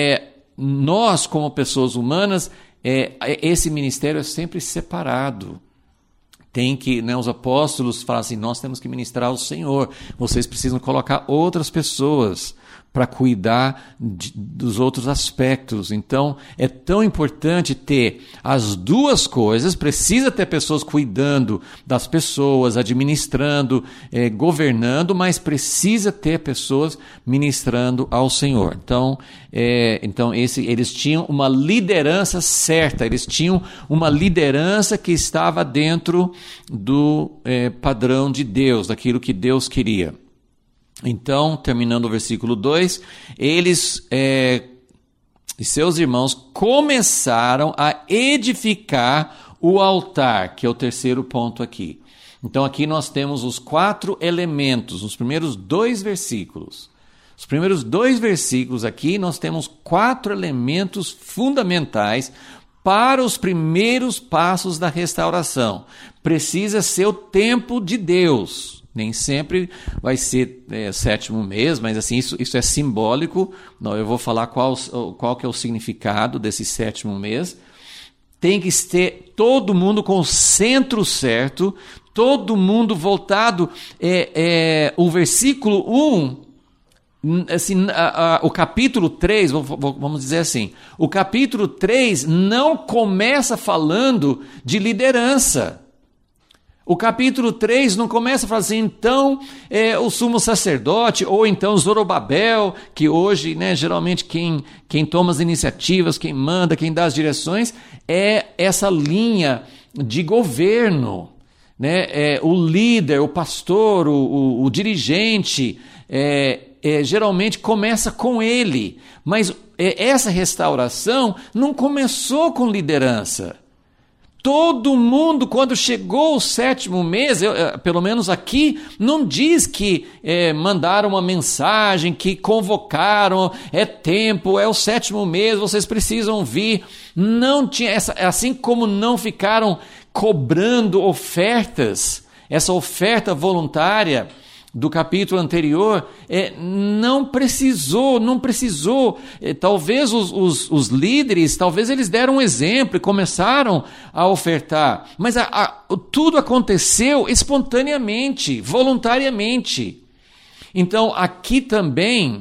nós como pessoas humanas, esse ministério é sempre separado. Tem que, né, os apóstolos falam assim, nós temos que ministrar ao Senhor, vocês precisam colocar outras pessoas para cuidar dos outros aspectos. Então, é tão importante ter as duas coisas, precisa ter pessoas cuidando das pessoas, administrando, governando, mas precisa ter pessoas ministrando ao Senhor. Então, eles tinham uma liderança certa, eles tinham uma liderança que estava dentro do padrão de Deus, daquilo que Deus queria. Então, terminando o versículo 2, eles e seus irmãos começaram a edificar o altar, que é o terceiro ponto aqui. Então, aqui nós temos os 4 elementos, os primeiros 2 versículos. Os primeiros 2 versículos aqui, nós temos 4 elementos fundamentais para os primeiros passos da restauração. Precisa ser o tempo de Deus. Nem sempre vai ser 7º mês, mas assim, isso é simbólico. Não, eu vou falar qual que é o significado desse 7º mês. Tem que ter todo mundo com o centro certo, todo mundo voltado. O versículo 1, assim, o capítulo 3, vamos dizer assim, o capítulo 3 não começa falando de liderança. O capítulo 3 não começa a falar assim, então o sumo sacerdote, ou então Zorobabel, que hoje, né, geralmente quem toma as iniciativas, quem manda, quem dá as direções, é essa linha de governo, né? O líder, o pastor, o dirigente, geralmente começa com ele, mas essa restauração não começou com liderança. Todo mundo, quando chegou o 7º mês, pelo menos aqui, não diz que mandaram uma mensagem, que convocaram, é tempo, é o 7º mês, vocês precisam vir. Não tinha assim como não ficaram cobrando ofertas, essa oferta voluntária do capítulo anterior, não precisou. Talvez os líderes, talvez eles deram um exemplo e começaram a ofertar, mas tudo aconteceu espontaneamente, voluntariamente. Então, aqui também,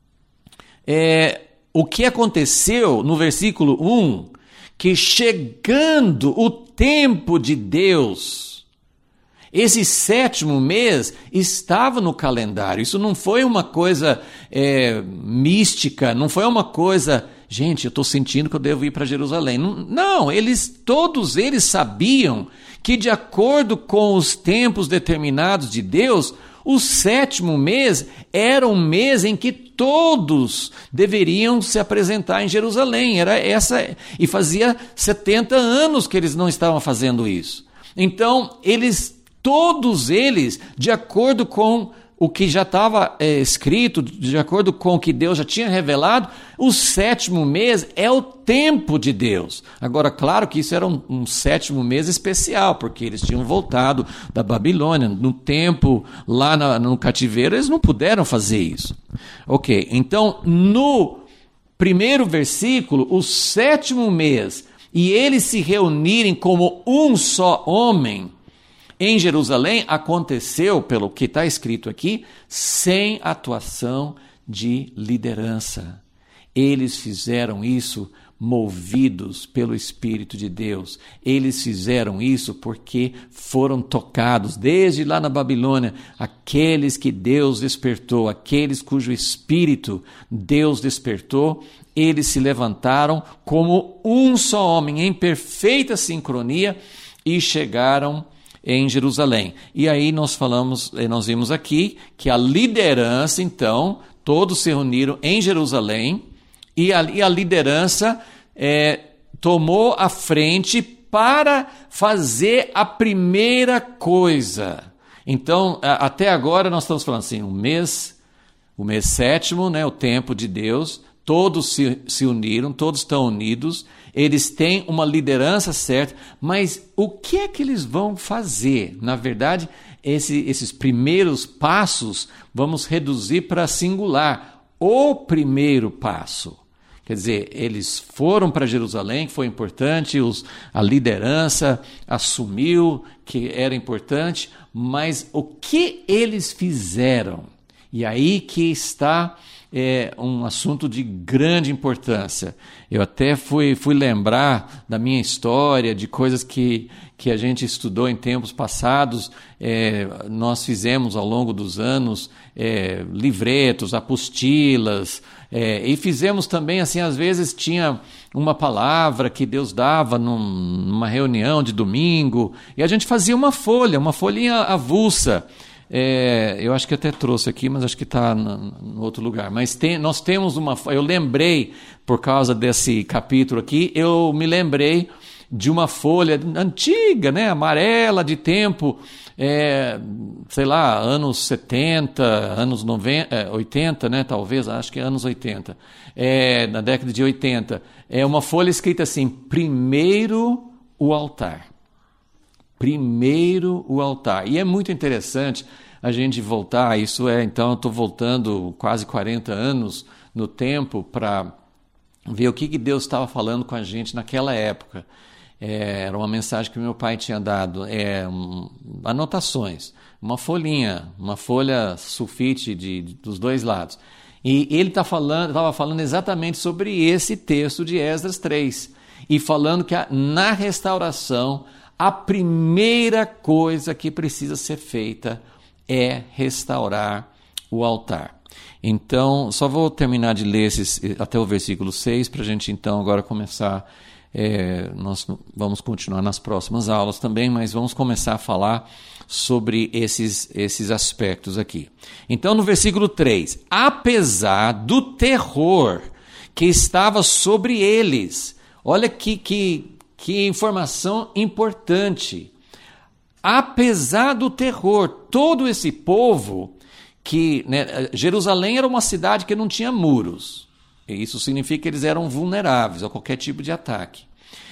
o que aconteceu no versículo 1, que chegando o tempo de Deus, esse 7º mês estava no calendário. Isso não foi uma coisa mística, não foi uma coisa, gente, eu estou sentindo que eu devo ir para Jerusalém. Não, todos eles sabiam que, de acordo com os tempos determinados de Deus, o 7º mês era um mês em que todos deveriam se apresentar em Jerusalém. E fazia 70 anos que eles não estavam fazendo isso. Então, todos eles, de acordo com o que já estava escrito, de acordo com o que Deus já tinha revelado, o 7º mês é o tempo de Deus. Agora, claro que isso era um 7º mês especial, porque eles tinham voltado da Babilônia. No tempo, lá no cativeiro, eles não puderam fazer isso. Ok, então, no primeiro versículo, o 7º mês, e eles se reunirem como um só homem, em Jerusalém, aconteceu, pelo que está escrito aqui, sem atuação de liderança. Eles fizeram isso movidos pelo Espírito de Deus. Eles fizeram isso porque foram tocados, desde lá na Babilônia, aqueles que Deus despertou, aqueles cujo Espírito Deus despertou, eles se levantaram como um só homem, em perfeita sincronia, e chegaram em Jerusalém. E aí nós vimos aqui que a liderança, então, todos se reuniram em Jerusalém, e a liderança tomou a frente para fazer a primeira coisa. Então, até agora nós estamos falando assim, o mês sétimo, né, o tempo de Deus, todos se uniram, todos estão unidos, eles têm uma liderança certa, mas o que é que eles vão fazer? Na verdade, esses primeiros passos vamos reduzir para singular. O primeiro passo. Quer dizer, eles foram para Jerusalém, que foi importante, a liderança assumiu que era importante, mas o que eles fizeram? E aí que está um assunto de grande importância. Eu até fui lembrar da minha história, de coisas que a gente estudou em tempos passados. Nós fizemos ao longo dos anos livretos, apostilas, e fizemos também, assim, às vezes tinha uma palavra que Deus dava numa reunião de domingo, e a gente fazia uma folhinha avulsa. Eu acho que até trouxe aqui, mas acho que está no outro lugar. Mas nós temos eu lembrei, por causa desse capítulo aqui, eu me lembrei de uma folha antiga, né, amarela, de tempo, sei lá, anos 70, anos 90, 80, né, talvez, acho que anos 80, na década de 80. É uma folha escrita assim: primeiro o altar. Primeiro o altar. E é muito interessante a gente voltar, então eu estou voltando quase 40 anos no tempo para ver o que Deus estava falando com a gente naquela época. Era uma mensagem que meu pai tinha dado, anotações, uma folha sulfite dos dois lados. E ele estava falando exatamente sobre esse texto de Esdras 3, e falando que na restauração, a primeira coisa que precisa ser feita é restaurar o altar. Então, só vou terminar de ler até o versículo 6, para a gente então agora começar. Nós vamos continuar nas próximas aulas também, mas vamos começar a falar sobre esses aspectos aqui. Então, no versículo 3, apesar do terror que estava sobre eles, olha que informação importante. Apesar do terror, todo esse povo Jerusalém era uma cidade que não tinha muros. Isso significa que eles eram vulneráveis a qualquer tipo de ataque.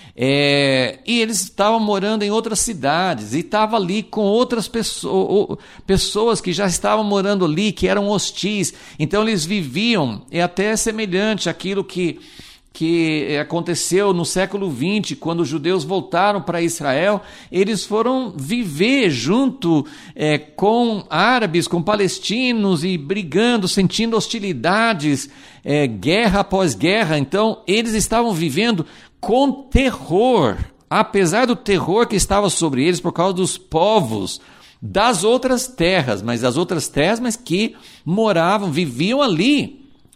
E eles estavam morando em outras cidades, e estavam ali com outras pessoas que já estavam morando ali, que eram hostis. Então eles viviam, até semelhante àquilo que aconteceu no século XX, quando os judeus voltaram para Israel. Eles foram viver junto com árabes, com palestinos, e brigando, sentindo hostilidades, guerra após guerra. Então, eles estavam vivendo com terror, apesar do terror que estava sobre eles por causa dos povos das outras terras, mas que viviam ali,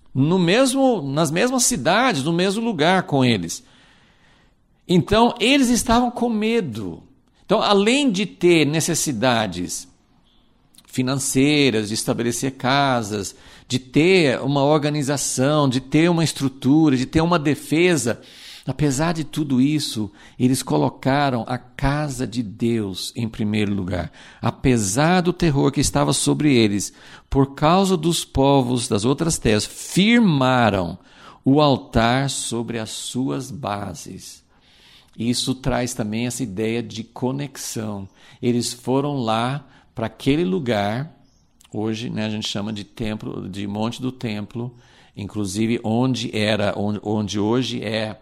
nas mesmas cidades, no mesmo lugar com eles. Então, eles estavam com medo. Então, além de ter necessidades financeiras, de estabelecer casas, de ter uma organização, de ter uma estrutura, de ter uma defesa, apesar de tudo isso, eles colocaram a casa de Deus em primeiro lugar. Apesar do terror que estava sobre eles, por causa dos povos das outras terras, firmaram o altar sobre as suas bases. Isso traz também essa ideia de conexão. Eles foram lá para aquele lugar, hoje, né, a gente chama de templo, de Monte do Templo, inclusive onde hoje é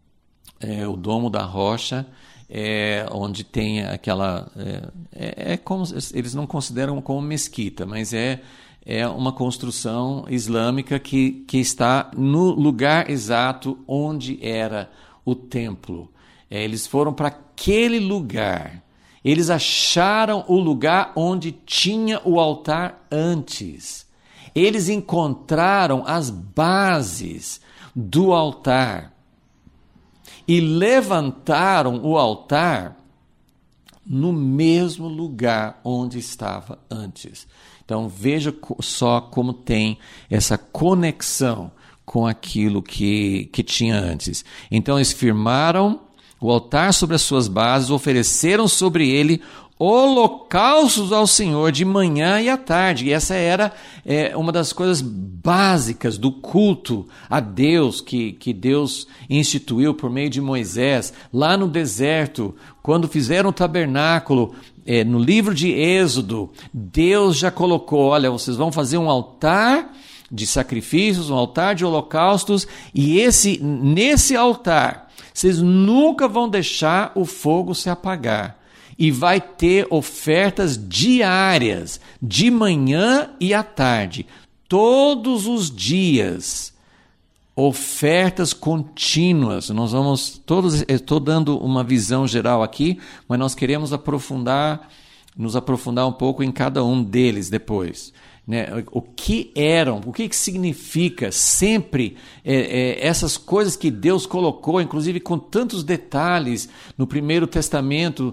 o Domo da Rocha, onde tem aquela... como, eles não consideram como mesquita, mas é é uma construção islâmica que está no lugar exato onde era o templo. Eles foram para aquele lugar. Eles acharam o lugar onde tinha o altar antes. Eles encontraram as bases do altar e levantaram o altar no mesmo lugar onde estava antes. Então veja só como tem essa conexão com aquilo que tinha antes. Então eles firmaram o altar sobre as suas bases, ofereceram sobre ele holocaustos ao Senhor de manhã e à tarde. E essa era uma das coisas básicas do culto a Deus, que Deus instituiu por meio de Moisés, lá no deserto, quando fizeram o tabernáculo. No livro de Êxodo, Deus já colocou, olha, vocês vão fazer um altar de sacrifícios, um altar de holocaustos, e nesse altar, vocês nunca vão deixar o fogo se apagar. E vai ter ofertas diárias, de manhã e à tarde, todos os dias, ofertas contínuas. Nós vamos estou dando uma visão geral aqui, mas nós queremos nos aprofundar um pouco em cada um deles depois. O que eram, o que significa sempre essas coisas que Deus colocou, inclusive com tantos detalhes no Primeiro Testamento.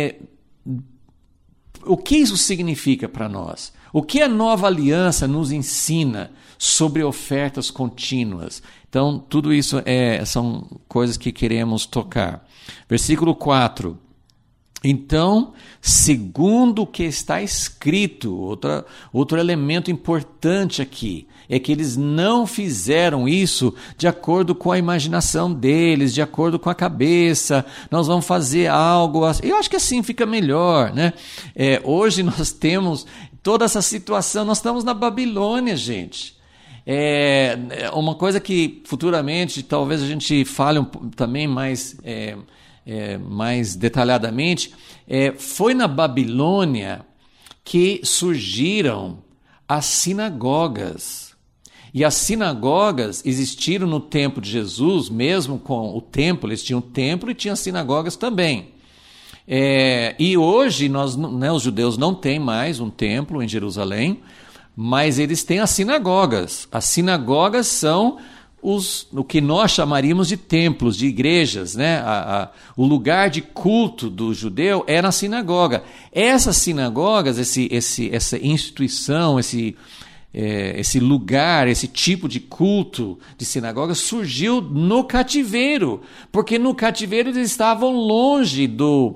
O que isso significa para nós? O que a nova aliança nos ensina sobre ofertas contínuas? Então, tudo isso são coisas que queremos tocar. Versículo 4. Então, segundo o que está escrito, outro elemento importante aqui, é que eles não fizeram isso de acordo com a imaginação deles, de acordo com a cabeça. Nós vamos fazer algo assim. Eu acho que assim fica melhor, né? Hoje nós temos toda essa situação, nós estamos na Babilônia, gente. Uma coisa que futuramente talvez a gente fale também mais detalhadamente, foi na Babilônia que surgiram as sinagogas. E as sinagogas existiram no tempo de Jesus, mesmo com o templo, eles tinham o templo e tinham sinagogas também. E hoje os judeus não têm mais um templo em Jerusalém, mas eles têm as sinagogas. As sinagogas são o que nós chamaríamos de templos, de igrejas, né? O lugar de culto do judeu é na sinagoga. Essas sinagogas, essa instituição, esse lugar, esse tipo de culto de sinagoga surgiu no cativeiro, porque no cativeiro eles estavam longe de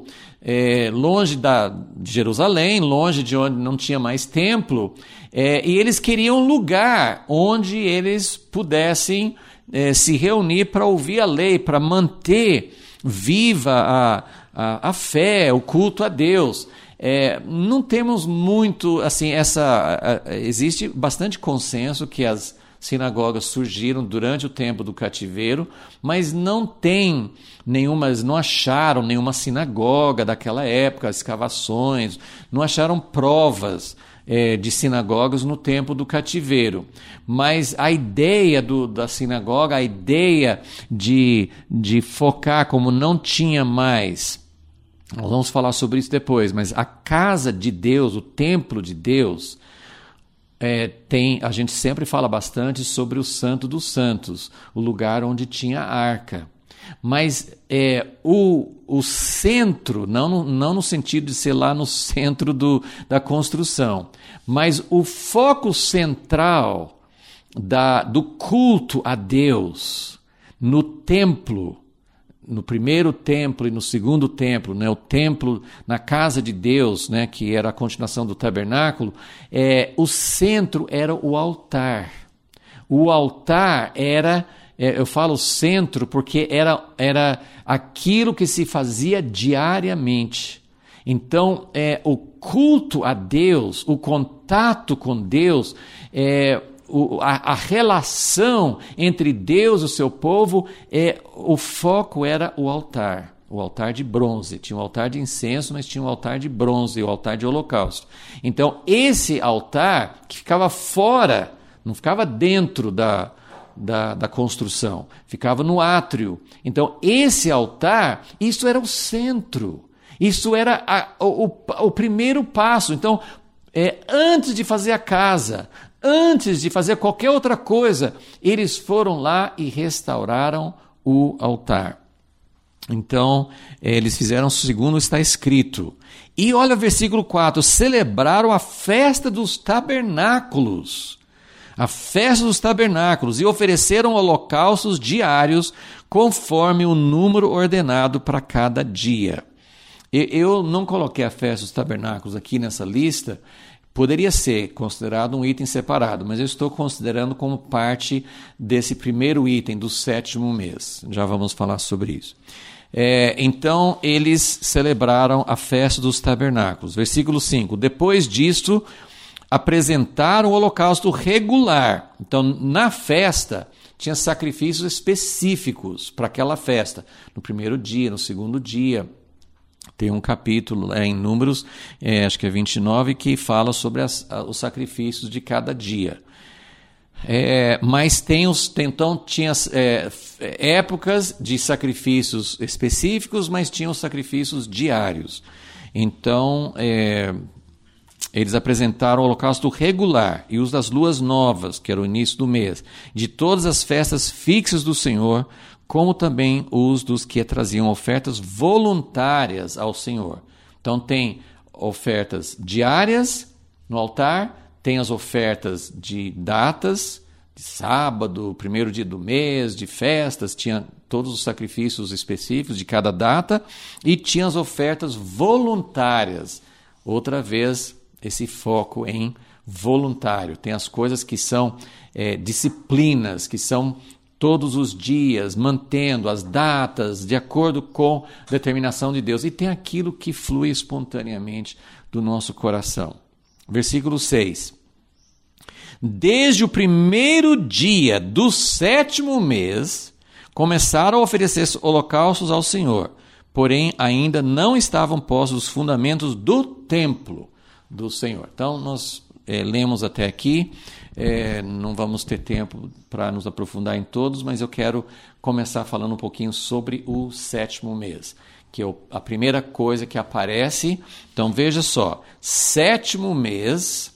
Jerusalém, longe de onde não tinha mais templo, e eles queriam um lugar onde eles pudessem se reunir para ouvir a lei, para manter viva a fé, o culto a Deus. Não temos muito, assim, existe bastante consenso que as sinagogas surgiram durante o tempo do cativeiro, mas não acharam nenhuma sinagoga daquela época, escavações, não acharam provas de sinagogas no tempo do cativeiro. Mas a ideia da sinagoga, a ideia de focar, como não tinha mais, nós vamos falar sobre isso depois, mas a casa de Deus, o templo de Deus, a gente sempre fala bastante sobre o Santo dos Santos, o lugar onde tinha a arca. Mas o centro, não no sentido de ser lá no centro da construção, mas o foco central do culto a Deus no templo, no primeiro templo e no segundo templo, né, o templo na casa de Deus, né, que era a continuação do tabernáculo, o centro era o altar. O altar era, eu falo centro porque era aquilo que se fazia diariamente. Então, o culto a Deus, o contato com Deus, a relação entre Deus e o seu povo, o foco era o altar. o altar de bronze. Tinha o altar de incenso, mas tinha o altar de bronze, o altar de holocausto. Então, esse altar que ficava fora, não ficava dentro da construção, ficava no átrio. Então, esse altar, isso era o centro. Isso era o primeiro passo. Então, antes de fazer a casa, antes de fazer qualquer outra coisa, eles foram lá e restauraram o altar. Então, eles fizeram segundo está escrito. E olha o versículo 4, celebraram a festa dos tabernáculos. A festa dos tabernáculos, e ofereceram holocaustos diários conforme o número ordenado para cada dia. Eu não coloquei a festa dos tabernáculos aqui nessa lista, poderia ser considerado um item separado, mas eu estou considerando como parte desse primeiro item do 7º mês. Já vamos falar sobre isso. Então, eles celebraram a festa dos tabernáculos. Versículo 5. Depois disto, apresentaram o holocausto regular. Então, na festa, tinha sacrifícios específicos para aquela festa. No primeiro dia, no segundo dia. Tem um capítulo em Números, acho que é 29, que fala sobre os sacrifícios de cada dia. Mas tinha épocas de sacrifícios específicos, mas tinham sacrifícios diários. Então, eles apresentaram o holocausto regular e os das luas novas, que era o início do mês, de todas as festas fixas do Senhor, como também os dos que traziam ofertas voluntárias ao Senhor. Então tem ofertas diárias no altar, tem as ofertas de datas, de sábado, primeiro dia do mês, de festas, tinha todos os sacrifícios específicos de cada data, e tinha as ofertas voluntárias. Outra vez, esse foco em voluntário. Tem as coisas que são disciplinas, que são todos os dias, mantendo as datas de acordo com a determinação de Deus. E tem aquilo que flui espontaneamente do nosso coração. Versículo 6. Desde o primeiro dia do 7º mês, começaram a oferecer holocaustos ao Senhor, porém ainda não estavam postos os fundamentos do templo do Senhor. Então, nós lemos até aqui, não vamos ter tempo para nos aprofundar em todos, mas eu quero começar falando um pouquinho sobre o 7º mês, que é a primeira coisa que aparece. Então, veja só, 7º mês,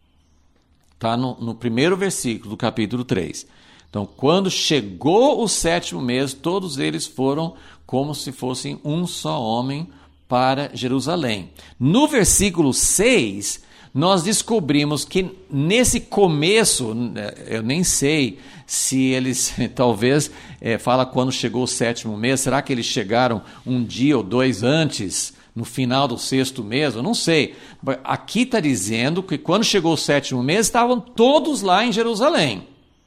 está no primeiro versículo do capítulo 3. Então, quando chegou o 7º mês, todos eles foram como se fossem um só homem para Jerusalém. No versículo 6, nós descobrimos que nesse começo, eu nem sei se eles, talvez, fala quando chegou o 7º mês, será que eles chegaram um dia ou dois antes, no final do 6º mês? Eu não sei. Aqui está dizendo que quando chegou o 7º mês, estavam todos lá em Jerusalém.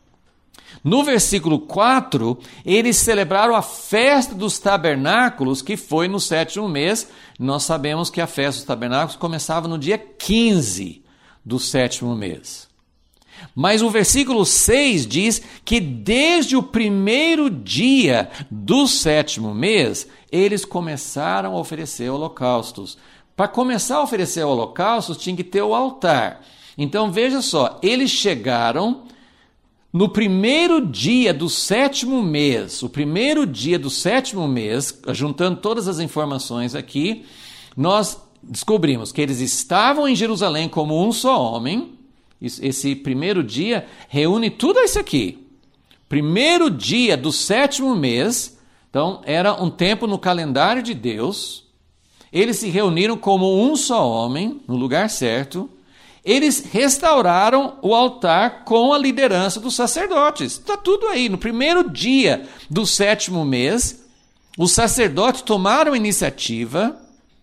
No versículo 4, eles celebraram a festa dos tabernáculos, que foi no 7º mês. Nós sabemos que a festa dos tabernáculos começava no dia 15 do 7º mês. Mas o versículo 6 diz que desde o primeiro dia do 7º mês, eles começaram a oferecer holocaustos. Para começar a oferecer holocaustos, tinha que ter o altar. Então, veja só, eles chegaram no primeiro dia do 7º mês, o primeiro dia do 7º mês, juntando todas as informações aqui, nós descobrimos que eles estavam em Jerusalém como um só homem. Esse primeiro dia reúne tudo isso aqui. Primeiro dia do 7º mês, então era um tempo no calendário de Deus. Eles se reuniram como um só homem, no lugar certo. Eles restauraram o altar com a liderança dos sacerdotes. Está tudo aí. No primeiro dia do 7º mês, os sacerdotes tomaram a iniciativa.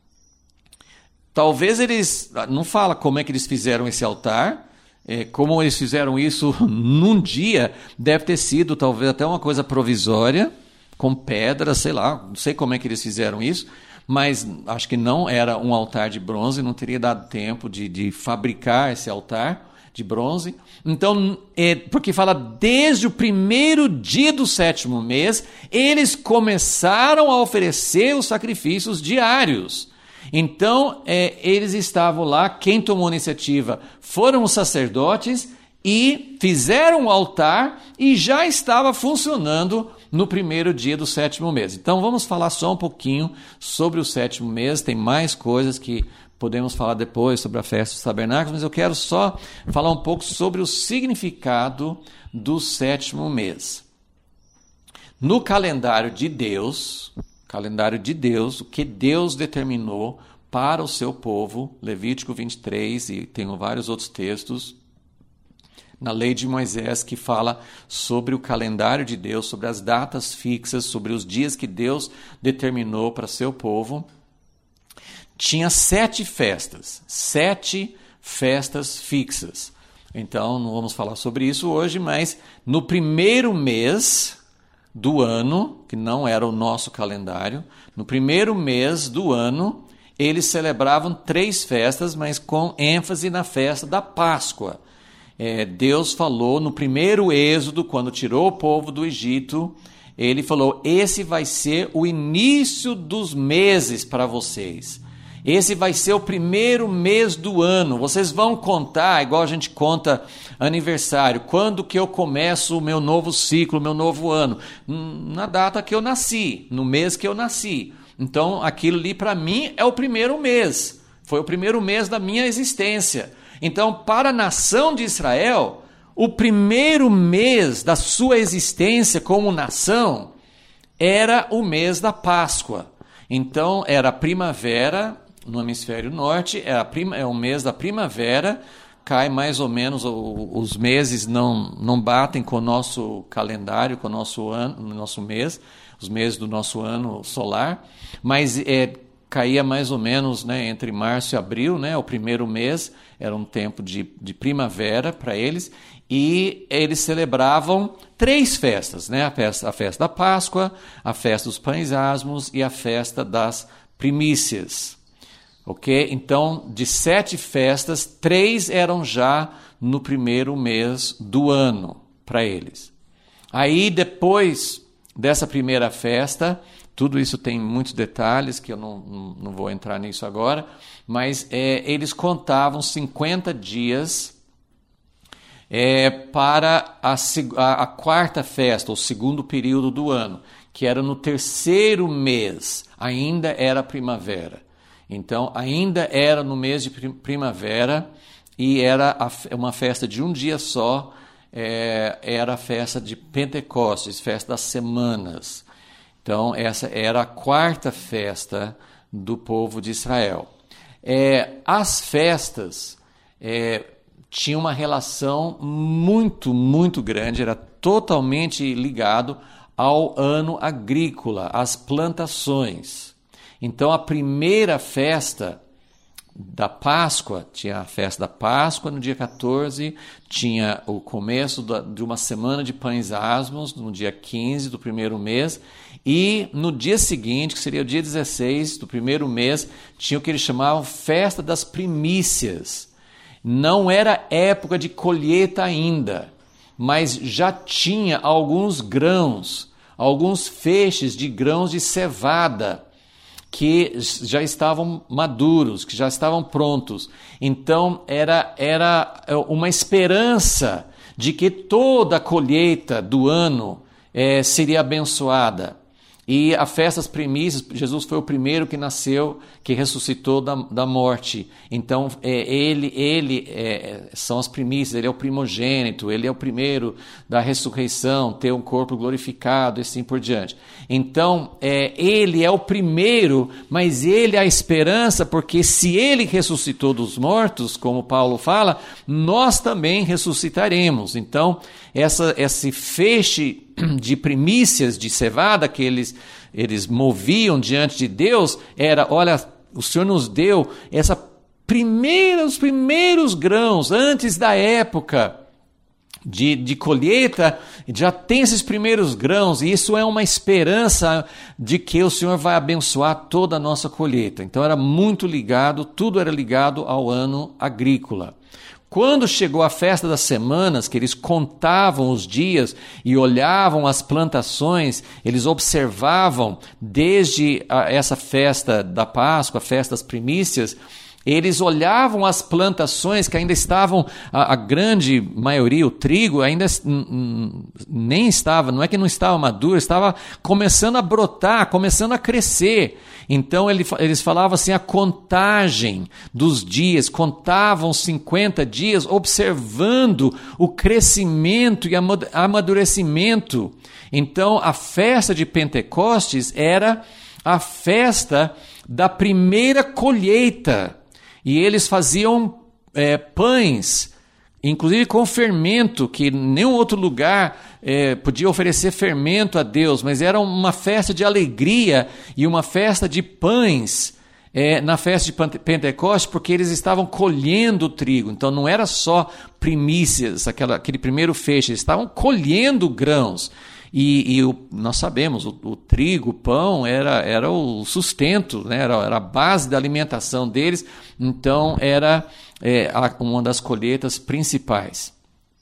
Talvez eles... Não fala como é que eles fizeram esse altar. Como eles fizeram isso num dia, deve ter sido talvez até uma coisa provisória, com pedra, sei lá. Não sei como é que eles fizeram isso. Mas acho que não era um altar de bronze, não teria dado tempo de fabricar esse altar. de bronze. Então, porque fala desde o primeiro dia do 7º mês, eles começaram a oferecer os sacrifícios diários. Então, eles estavam lá, quem tomou a iniciativa foram os sacerdotes e fizeram o altar e já estava funcionando no primeiro dia do 7º mês. Então, vamos falar só um pouquinho sobre o 7º mês, tem mais coisas que podemos falar depois sobre a festa dos tabernáculos, mas eu quero só falar um pouco sobre o significado do 7º mês. No calendário de Deus, o que Deus determinou para o seu povo, Levítico 23, e tenho vários outros textos, na lei de Moisés, que fala sobre o calendário de Deus, sobre as datas fixas, sobre os dias que Deus determinou para seu povo. Tinha 7 festas fixas. Então, não vamos falar sobre isso hoje, mas no primeiro mês do ano, que não era o nosso calendário, no primeiro mês do ano, eles celebravam 3 festas, mas com ênfase na festa da Páscoa. Deus falou no primeiro êxodo, quando tirou o povo do Egito, ele falou, esse vai ser o início dos meses para vocês. Esse vai ser o primeiro mês do ano. Vocês vão contar, igual a gente conta aniversário, quando que eu começo o meu novo ciclo, o meu novo ano? Na data que eu nasci, no mês que eu nasci. Então, aquilo ali para mim é o primeiro mês. Foi o primeiro mês da minha existência. Então, para a nação de Israel, o primeiro mês da sua existência como nação era o mês da Páscoa. Então, era a primavera, no hemisfério norte, é o mês da primavera, cai mais ou menos, os meses não batem com o nosso calendário, com o nosso ano, nosso mês, os meses do nosso ano solar, mas caía mais ou menos, né, entre março e abril, né, o primeiro mês era um tempo de primavera para eles, e eles celebravam 3 festas, né, a festa da Páscoa, a festa dos pães asmos e a festa das primícias. Ok? Então, de 7 festas, 3 eram já no primeiro mês do ano para eles. Aí, depois dessa primeira festa, tudo isso tem muitos detalhes, que eu não vou entrar nisso agora, mas eles contavam 50 dias para a quarta festa, o segundo período do ano, que era no terceiro mês, ainda era primavera. Então, ainda era no mês de primavera e era uma festa de um dia só, era a festa de Pentecostes, festa das semanas. Então, essa era a quarta festa do povo de Israel. As festas tinham uma relação muito, muito grande, era totalmente ligado ao ano agrícola, às plantações. Então, a primeira festa da Páscoa, tinha a festa da Páscoa no dia 14, tinha o começo de uma semana de pães asmos, no dia 15 do primeiro mês, e no dia seguinte, que seria o dia 16 do primeiro mês, tinha o que eles chamavam Festa das Primícias. Não era época de colheita ainda, mas já tinha alguns grãos, alguns feixes de grãos de cevada, que já estavam maduros, que já estavam prontos. Então, era uma esperança de que toda a colheita do ano seria abençoada. E a festa das primícias, Jesus foi o primeiro que nasceu, que ressuscitou da morte. Então, ele são as primícias, ele é o primogênito, ele é o primeiro da ressurreição, ter um corpo glorificado e assim por diante. Então, ele é o primeiro, mas ele é a esperança, porque se ele ressuscitou dos mortos, como Paulo fala, nós também ressuscitaremos. Então, esse feixe de primícias de cevada que eles moviam diante de Deus era, olha, o Senhor nos deu os primeiros grãos, antes da época de colheita, já tem esses primeiros grãos, e isso é uma esperança de que o Senhor vai abençoar toda a nossa colheita. Então era muito ligado, tudo era ligado ao ano agrícola. Quando chegou a festa das semanas, que eles contavam os dias e olhavam as plantações, eles observavam desde essa festa da Páscoa, a festa das primícias, eles olhavam as plantações que ainda estavam, a grande maioria, o trigo ainda nem estava, não é que não estava maduro, estava começando a brotar, começando a crescer. Então eles falavam assim, a contagem dos dias, contavam 50 dias, observando o crescimento e amadurecimento. Então a festa de Pentecostes era a festa da primeira colheita. E eles faziam pães, inclusive com fermento, que nenhum outro lugar podia oferecer fermento a Deus, mas era uma festa de alegria e uma festa de pães na festa de Pentecostes, porque eles estavam colhendo o trigo. Então não era só primícias, aquele primeiro feixe, eles estavam colhendo grãos. Nós sabemos, o trigo, o pão, era o sustento, né? era a base da alimentação deles, então era uma das colheitas principais.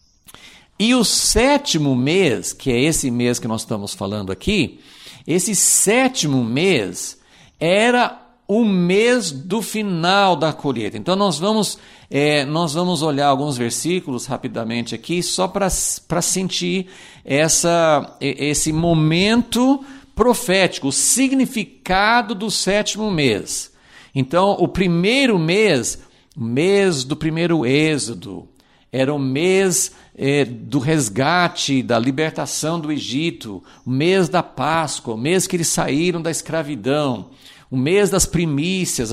E o 7º mês, que é esse mês que nós estamos falando aqui, esse 7º mês era o mês do final da colheita. Então nós vamos olhar alguns versículos rapidamente aqui, só para sentir esse momento profético, o significado do 7º mês. Então, o primeiro mês, o mês do primeiro êxodo, era o mês do resgate, da libertação do Egito, o mês da Páscoa, o mês que eles saíram da escravidão, o mês das primícias,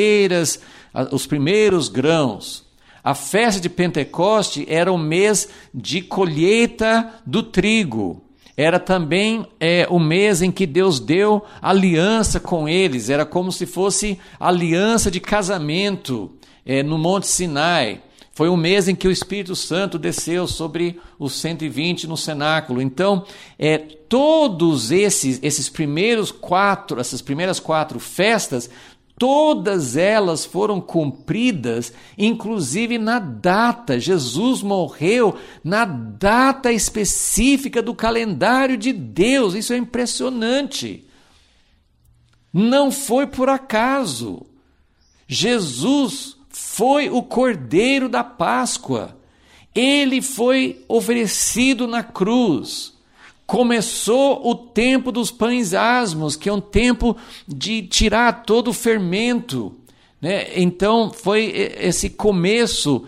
os primeiros grãos. A festa de Pentecoste era o mês de colheita do trigo. Era também o mês em que Deus deu aliança com eles. Era como se fosse aliança de casamento no Monte Sinai. Foi um mês em que o Espírito Santo desceu sobre os 120 no cenáculo. Então, todos essas primeiras 4 festas, todas elas foram cumpridas, inclusive na data. Jesus morreu na data específica do calendário de Deus. Isso é impressionante. Não foi por acaso. Jesus foi o Cordeiro da Páscoa. Ele foi oferecido na cruz. Começou o tempo dos pães asmos, que é um tempo de tirar todo o fermento, né? Então foi esse começo,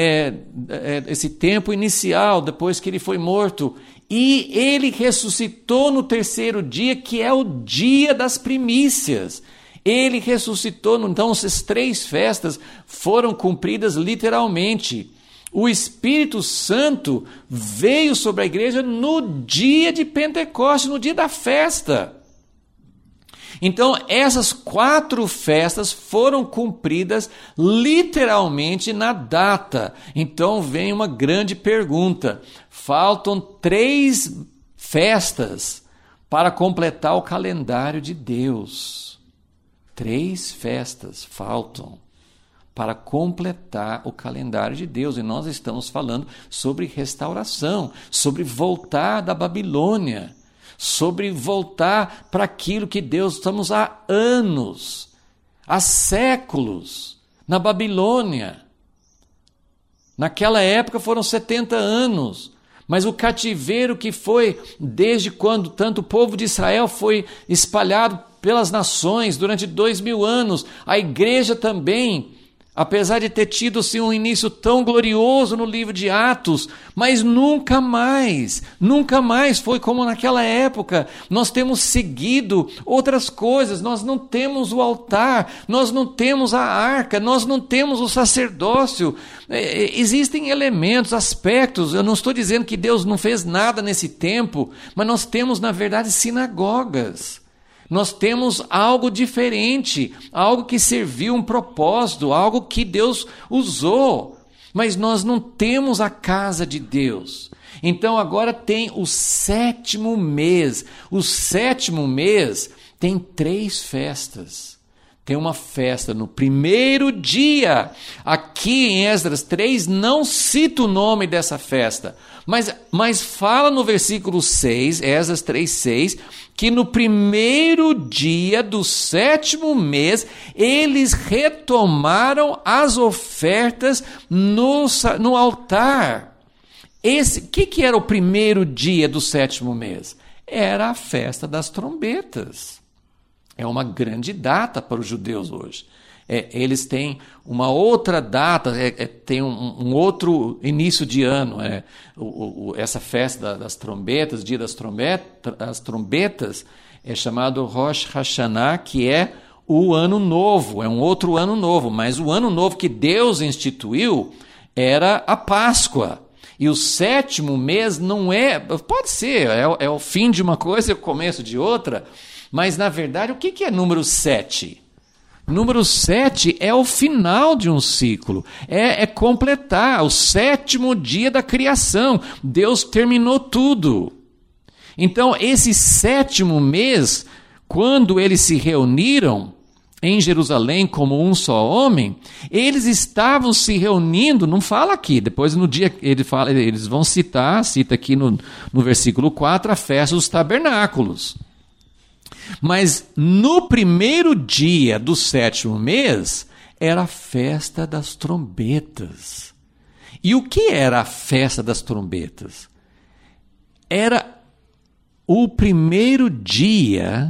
esse tempo inicial, depois que ele foi morto. E ele ressuscitou no 3º dia, que é o dia das primícias. Ele ressuscitou, então essas 3 festas foram cumpridas literalmente. O Espírito Santo veio sobre a igreja no dia de Pentecostes, no dia da festa. Então, essas 4 festas foram cumpridas literalmente na data. Então, vem uma grande pergunta. Faltam 3 festas para completar o calendário de Deus. 3 festas faltam para completar o calendário de Deus. E nós estamos falando sobre restauração, sobre voltar da Babilônia, sobre voltar para aquilo que Deus estamos há anos, há séculos, na Babilônia. Naquela época foram 70 anos, mas o cativeiro que foi desde quando tanto o povo de Israel foi espalhado pelas nações durante 2000 anos, a igreja também, apesar de ter tido assim, um início tão glorioso no livro de Atos, mas nunca mais foi como naquela época. Nós temos seguido outras coisas, nós não temos o altar, nós não temos a arca, nós não temos o sacerdócio. Existem elementos, aspectos, eu não estou dizendo que Deus não fez nada nesse tempo, mas nós temos, na verdade, sinagogas. Nós temos algo diferente, algo que serviu um propósito, algo que Deus usou, mas nós não temos a casa de Deus. Então agora tem o 7º mês. O 7º mês tem 3 festas. tem uma festa no primeiro dia. Aqui em Esdras 3 não cita o nome dessa festa, mas fala no versículo 6, Esdras 3:6, que no primeiro dia do 7º mês, eles retomaram as ofertas no altar. O que era o primeiro dia do 7º mês? Era a festa das trombetas. É uma grande data para os judeus hoje. Eles têm uma outra data, tem um outro início de ano. Essa festa das trombetas, dia das trombetas, é chamado Rosh Hashanah, que é o ano novo, é um outro ano novo. Mas o ano novo que Deus instituiu era a Páscoa. E o 7º mês não pode ser, é o fim de uma coisa e o começo de outra, mas na verdade o que é número 7? Número 7 é o final de um ciclo, é completar o 7º dia da criação. Deus terminou tudo. Então esse 7º mês, quando eles se reuniram em Jerusalém como um só homem, eles estavam se reunindo, não fala aqui, depois no dia eles vão cita aqui no versículo 4 a festa dos tabernáculos. Mas no primeiro dia do 7º mês era a festa das trombetas. E o que era a festa das trombetas? Era o primeiro dia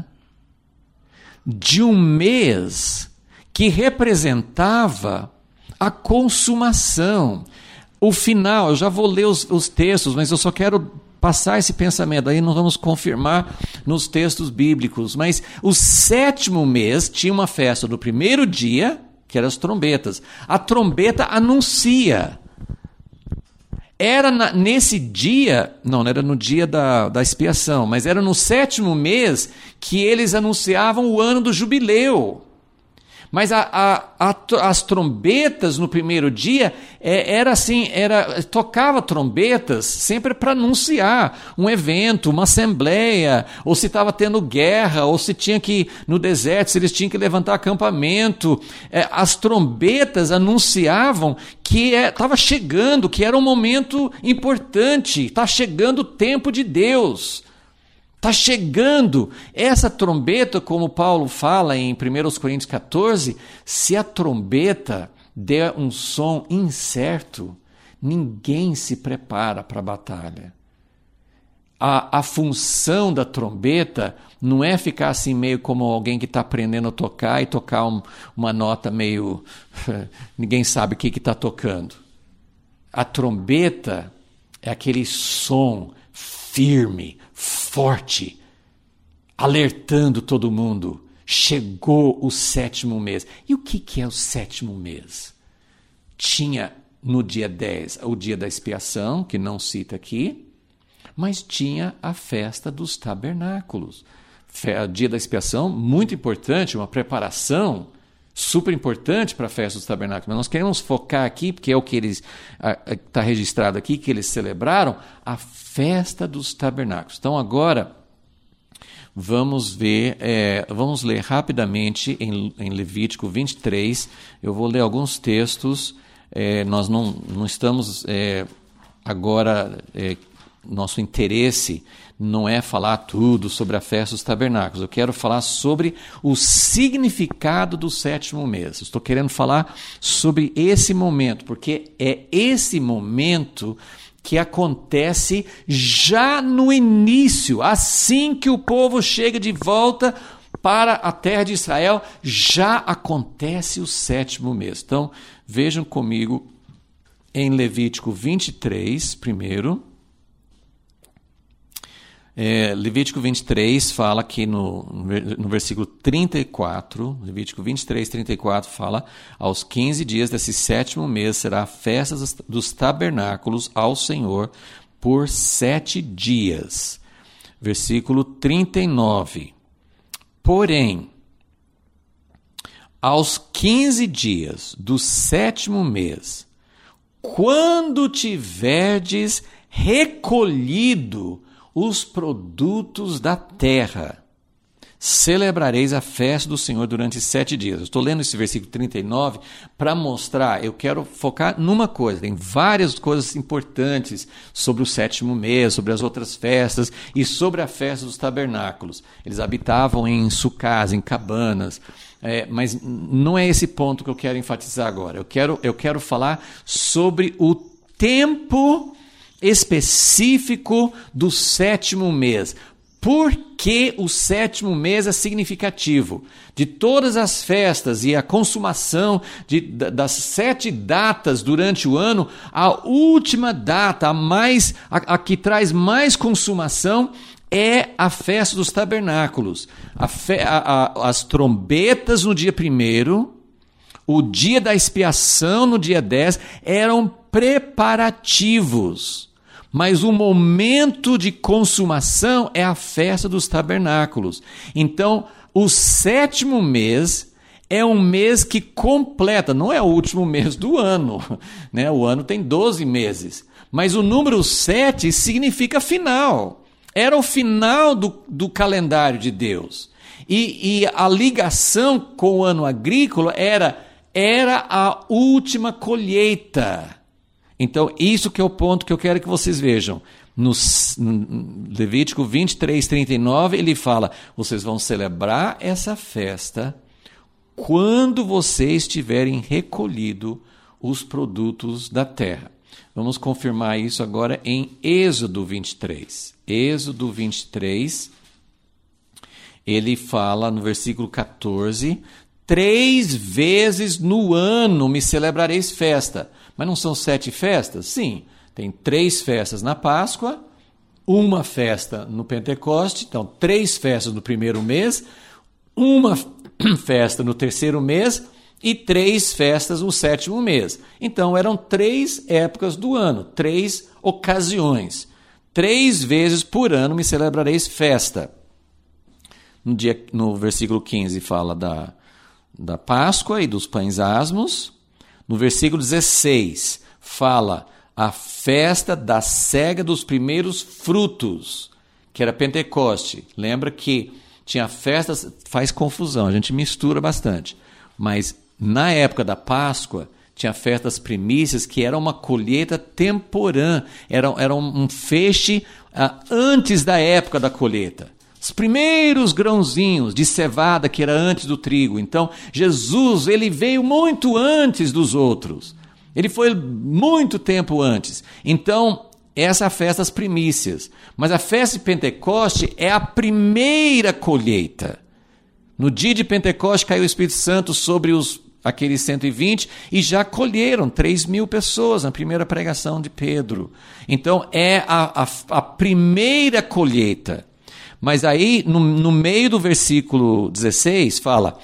de um mês que representava a consumação, o final. Eu já vou ler os textos, mas eu só quero passar esse pensamento, aí nós vamos confirmar nos textos bíblicos. Mas o 7º mês tinha uma festa do primeiro dia, que eram as trombetas. A trombeta anuncia. Era nesse dia, não era no dia da expiação, mas era no 7º mês que eles anunciavam o ano do jubileu. Mas as trombetas no primeiro dia tocava trombetas sempre para anunciar um evento, uma assembleia, ou se estava tendo guerra, ou se tinha que no deserto, se eles tinham que levantar acampamento. As trombetas anunciavam que estava chegando, que era um momento importante, está chegando o tempo de Deus. Está chegando. Essa trombeta, como Paulo fala em 1 Coríntios 14, se a trombeta der um som incerto, ninguém se prepara para a batalha. A função da trombeta não é ficar assim meio como alguém que está aprendendo a tocar e tocar uma nota meio... ninguém sabe o que está tocando. A trombeta é aquele som firme, forte, alertando todo mundo. Chegou o 7º mês. E o que é o 7º mês? Tinha no dia 10 o dia da expiação, que não cita aqui, mas tinha a festa dos tabernáculos. Dia da expiação, muito importante, uma preparação super importante para a festa dos tabernáculos. Mas nós queremos focar aqui, porque é o que eles está registrado aqui, que eles celebraram, a festa dos tabernáculos. Então agora vamos ler rapidamente em Levítico 23. Eu vou ler alguns textos. Nós não estamos agora, nosso interesse não é falar tudo sobre a festa dos tabernáculos. Eu quero falar sobre o significado do 7º mês. Estou querendo falar sobre esse momento, porque é esse momento que acontece já no início, assim que o povo chega de volta para a terra de Israel, já acontece o 7º mês. Então, vejam comigo em Levítico 23, primeiro. Levítico 23 fala aqui no versículo 34, Levítico 23, 34 fala: aos 15 dias desse 7º mês será a festa dos tabernáculos ao Senhor por 7 dias. Versículo 39. Porém, aos 15 dias do 7º mês, quando tiverdes recolhido os produtos da terra, celebrareis a festa do Senhor durante 7 dias. Eu estou lendo esse versículo 39 para mostrar, eu quero focar numa coisa, tem várias coisas importantes sobre o 7º mês, sobre as outras festas e sobre a festa dos tabernáculos. Eles habitavam em sucás, em cabanas, mas não é esse ponto que eu quero enfatizar agora. Eu quero falar sobre o tempo específico do 7º mês. Por que o 7º mês é significativo? De todas as festas e a consumação das 7 datas durante o ano, a última data, a que traz mais consumação, é a festa dos tabernáculos. As trombetas no dia 1º, o dia da expiação no dia 10, eram preparativos. Mas o momento de consumação é a festa dos tabernáculos. Então, o 7º mês é um mês que completa, não é o último mês do ano, né? O ano tem 12 meses, mas o número 7 significa final. Era o final do calendário de Deus. E a ligação com o ano agrícola era a última colheita. Então, isso que é o ponto que eu quero que vocês vejam. No Levítico 23, 39, ele fala, vocês vão celebrar essa festa quando vocês tiverem recolhido os produtos da terra. Vamos confirmar isso agora em Êxodo 23. Êxodo 23, ele fala no versículo 14, 3 vezes no ano me celebrareis festa. Mas não são 7 festas? Sim, tem 3 festas na Páscoa, uma festa no Pentecoste, então 3 festas no 1º mês, uma festa no 3º mês e 3 festas no 7º mês. Então eram 3 épocas do ano, 3 ocasiões. 3 vezes por ano me celebrareis festa. No versículo 15 fala da Páscoa e dos pães asmos. No versículo 16, fala a festa da cega dos primeiros frutos, que era Pentecoste. Lembra que tinha festas, faz confusão, a gente mistura bastante. Mas na época da Páscoa, tinha festas primícias que era uma colheita temporã, era um feixe antes da época da colheita. Os primeiros grãozinhos de cevada que era antes do trigo. Então, Jesus, ele veio muito antes dos outros. Ele foi muito tempo antes. Então, essa é a festa das primícias. Mas a festa de Pentecoste é a primeira colheita. No dia de Pentecoste caiu o Espírito Santo sobre aqueles 120 e já colheram 3.000 pessoas na primeira pregação de Pedro. Então, é a primeira colheita. Mas aí, no meio do versículo 16, fala,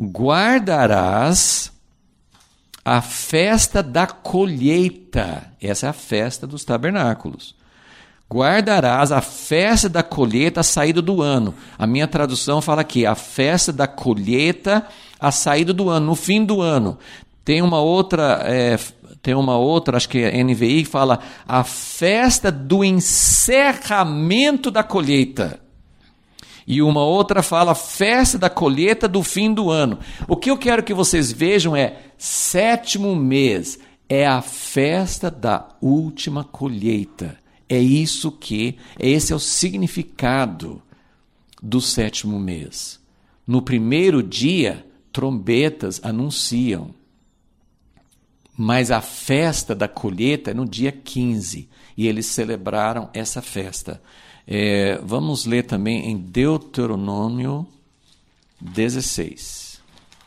guardarás a festa da colheita. Essa é a festa dos tabernáculos. Guardarás a festa da colheita à saída do ano. A minha tradução fala aqui, a festa da colheita à saída do ano, no fim do ano. Tem uma outra, acho que é NVI, que fala a festa do encerramento da colheita. E uma outra fala festa da colheita do fim do ano. O que eu quero que vocês vejam é 7º mês, é a festa da última colheita. Esse é o significado do 7º mês. No primeiro dia, trombetas anunciam. Mas a festa da colheita é no dia 15. E eles celebraram essa festa. Vamos ler também em Deuteronômio 16.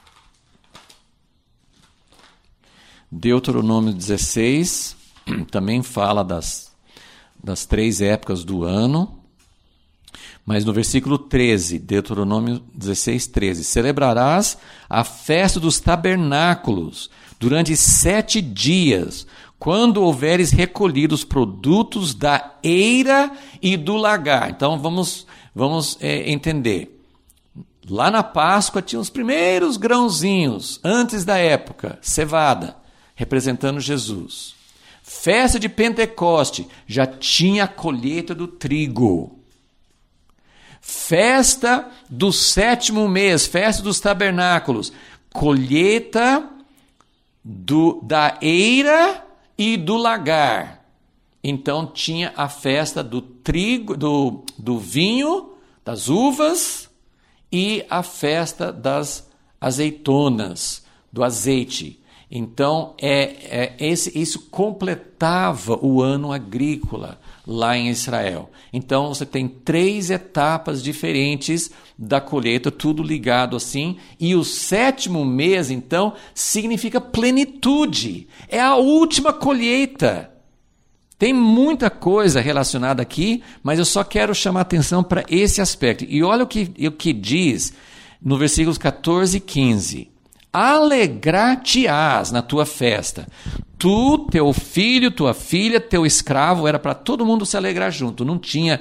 Deuteronômio 16 também fala das 3 épocas do ano, mas no versículo 13, Deuteronômio 16, 13, celebrarás a festa dos tabernáculos durante 7 dias, quando houveres recolhido os produtos da eira e do lagar. Então vamos entender. Lá na Páscoa tinha os primeiros grãozinhos, antes da época, cevada, representando Jesus. Festa de Pentecoste, já tinha a colheita do trigo. Festa do 7º mês, festa dos tabernáculos, colheita da eira e do lagar. Então tinha a festa do trigo, do vinho, das uvas e a festa das azeitonas, do azeite. Então isso completava o ano agrícola lá em Israel. Então você tem 3 etapas diferentes da colheita, tudo ligado assim. E o 7º mês, então, significa plenitude. É a última colheita. Tem muita coisa relacionada aqui, mas eu só quero chamar atenção para esse aspecto. E olha o que diz no versículos 14 e 15. Alegrar-te-ás na tua festa. Tu, teu filho, tua filha, teu escravo, era para todo mundo se alegrar junto. Não tinha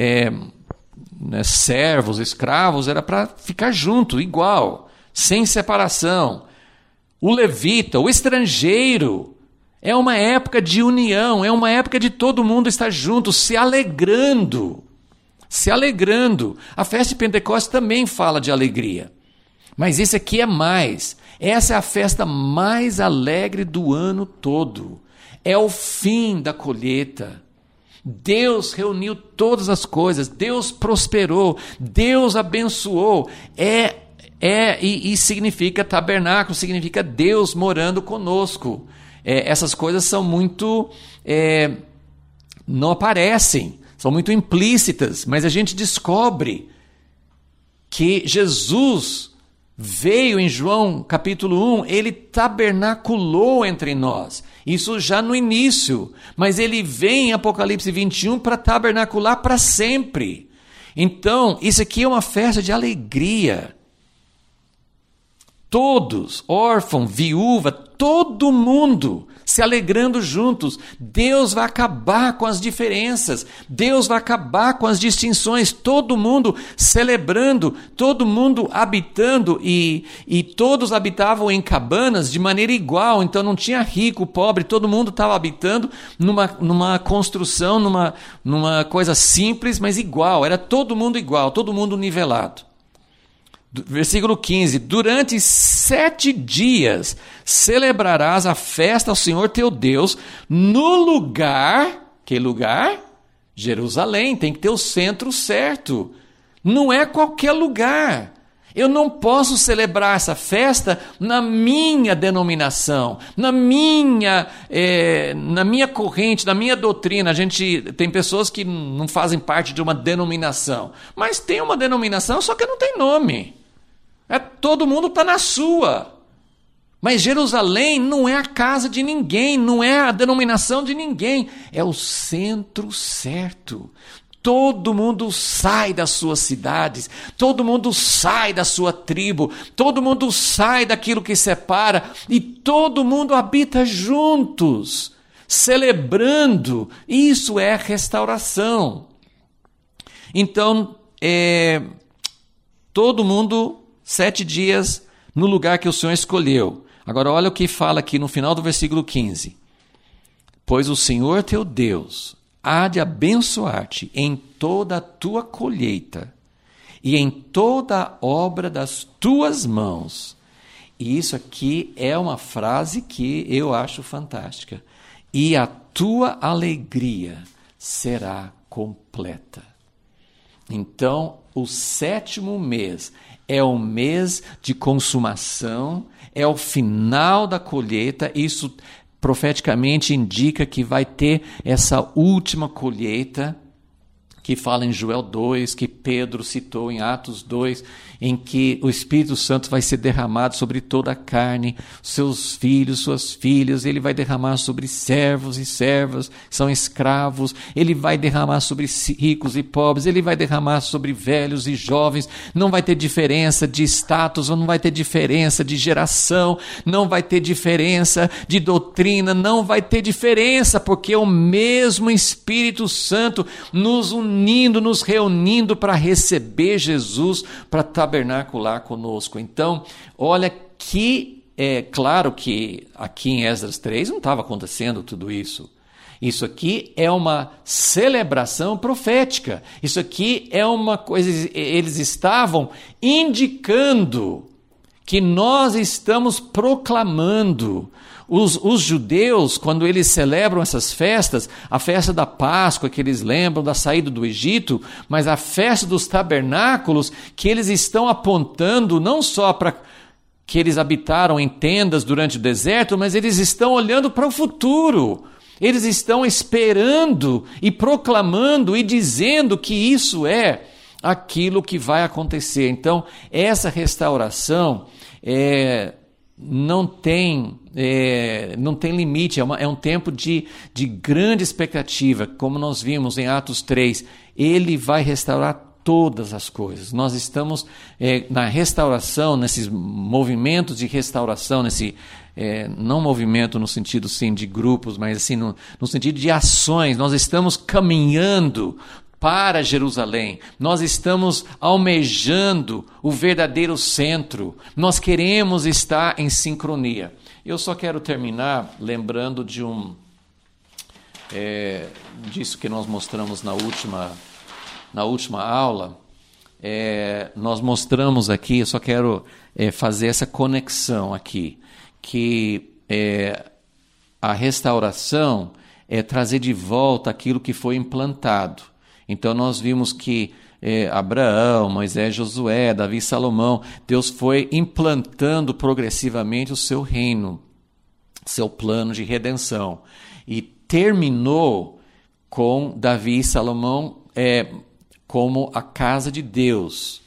servos, escravos, era para ficar junto, igual, sem separação. O levita, o estrangeiro, é uma época de união, é uma época de todo mundo estar junto, se alegrando. Se alegrando. A festa de Pentecostes também fala de alegria. Mas esse aqui é mais. Essa é a festa mais alegre do ano todo. É o fim da colheita. Deus reuniu todas as coisas. Deus prosperou. Deus abençoou. E significa tabernáculo, significa Deus morando conosco. Essas coisas são muito... não aparecem, são muito implícitas, mas a gente descobre que Jesus veio em João capítulo 1, ele tabernaculou entre nós. Isso já no início, mas ele vem em Apocalipse 21 para tabernacular para sempre. Então, isso aqui é uma festa de alegria. Todos, órfão, viúva, todo mundo se alegrando juntos. Deus vai acabar com as diferenças. Deus vai acabar com as distinções. Todo mundo celebrando, todo mundo habitando e todos habitavam em cabanas de maneira igual. Então não tinha rico, pobre, todo mundo estava habitando numa construção, numa coisa simples, mas igual. Era todo mundo igual, todo mundo nivelado. Versículo 15, durante 7 dias celebrarás a festa ao Senhor teu Deus no lugar, que lugar? Jerusalém, tem que ter o centro certo, não é qualquer lugar. Eu não posso celebrar essa festa na minha denominação, na minha corrente, na minha doutrina. A gente tem pessoas que não fazem parte de uma denominação, mas tem uma denominação, só que não tem nome. Todo mundo está na sua. Mas Jerusalém não é a casa de ninguém, não é a denominação de ninguém, é o centro certo. Todo mundo sai das suas cidades, todo mundo sai da sua tribo, todo mundo sai daquilo que separa e todo mundo habita juntos, celebrando. Isso é restauração. Então, todo mundo, 7 dias no lugar que o Senhor escolheu. Agora olha o que fala aqui no final do versículo 15. Pois o Senhor teu Deus há de abençoar-te em toda a tua colheita e em toda a obra das tuas mãos. E isso aqui é uma frase que eu acho fantástica. E a tua alegria será completa. Então, o 7º mês é o mês de consumação, é o final da colheita. Isso profeticamente indica que vai ter essa última colheita, que fala em Joel 2, que Pedro citou em Atos 2, em que o Espírito Santo vai ser derramado sobre toda a carne, seus filhos, suas filhas, ele vai derramar sobre servos e servas, que são escravos, ele vai derramar sobre ricos e pobres, ele vai derramar sobre velhos e jovens, não vai ter diferença de status, não vai ter diferença de geração, não vai ter diferença de doutrina, não vai ter diferença, porque o mesmo Espírito Santo nos unindo, nos reunindo para receber Jesus, para tabernacular conosco. Então, olha que é claro que aqui em Esdras 3 não estava acontecendo tudo isso. Isso aqui é uma celebração profética. Isso aqui é uma coisa, eles estavam indicando que nós estamos proclamando. Os judeus, quando eles celebram essas festas, a festa da Páscoa, que eles lembram da saída do Egito, mas a festa dos tabernáculos, que eles estão apontando não só para que eles habitaram em tendas durante o deserto, mas eles estão olhando para o futuro. Eles estão esperando e proclamando e dizendo que isso é aquilo que vai acontecer. Então, essa restauração não tem limite, é um tempo de grande expectativa, como nós vimos em Atos 3. Ele vai restaurar todas as coisas. Nós estamos na restauração, nesses movimentos de restauração, não movimento no sentido sim, de grupos, mas assim, no sentido de ações. Nós estamos caminhando para Jerusalém, nós estamos almejando o verdadeiro centro, nós queremos estar em sincronia. Eu só quero terminar lembrando disso que nós mostramos na última aula. Nós mostramos aqui, eu só quero fazer essa conexão aqui, que a restauração é trazer de volta aquilo que foi implantado. Então nós vimos que Abraão, Moisés, Josué, Davi, Salomão, Deus foi implantando progressivamente o seu reino, seu plano de redenção. E terminou com Davi e Salomão como a casa de Deus.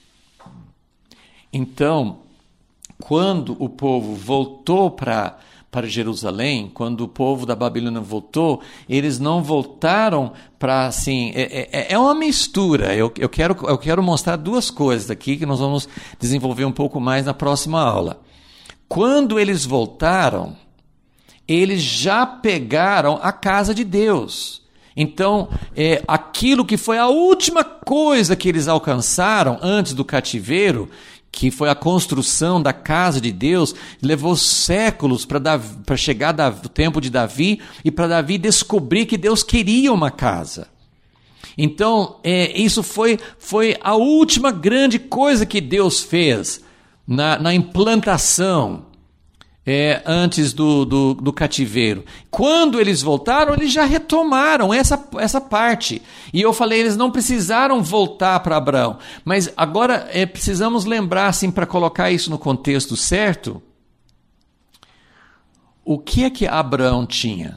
Então, quando o povo voltou para Jerusalém, quando o povo da Babilônia voltou, eles não voltaram para assim... É uma mistura. Eu quero mostrar duas coisas aqui que nós vamos desenvolver um pouco mais na próxima aula. Quando eles voltaram, eles já pegaram a casa de Deus. Então, aquilo que foi a última coisa que eles alcançaram antes do cativeiro, que foi a construção da casa de Deus, levou séculos para chegar o tempo de Davi e para Davi descobrir que Deus queria uma casa. Então, isso foi a última grande coisa que Deus fez na implantação antes do cativeiro. Quando eles voltaram, eles já retomaram essa parte. E eu falei, eles não precisaram voltar para Abraão. Mas agora precisamos lembrar, assim, para colocar isso no contexto certo, o que é que Abraão tinha?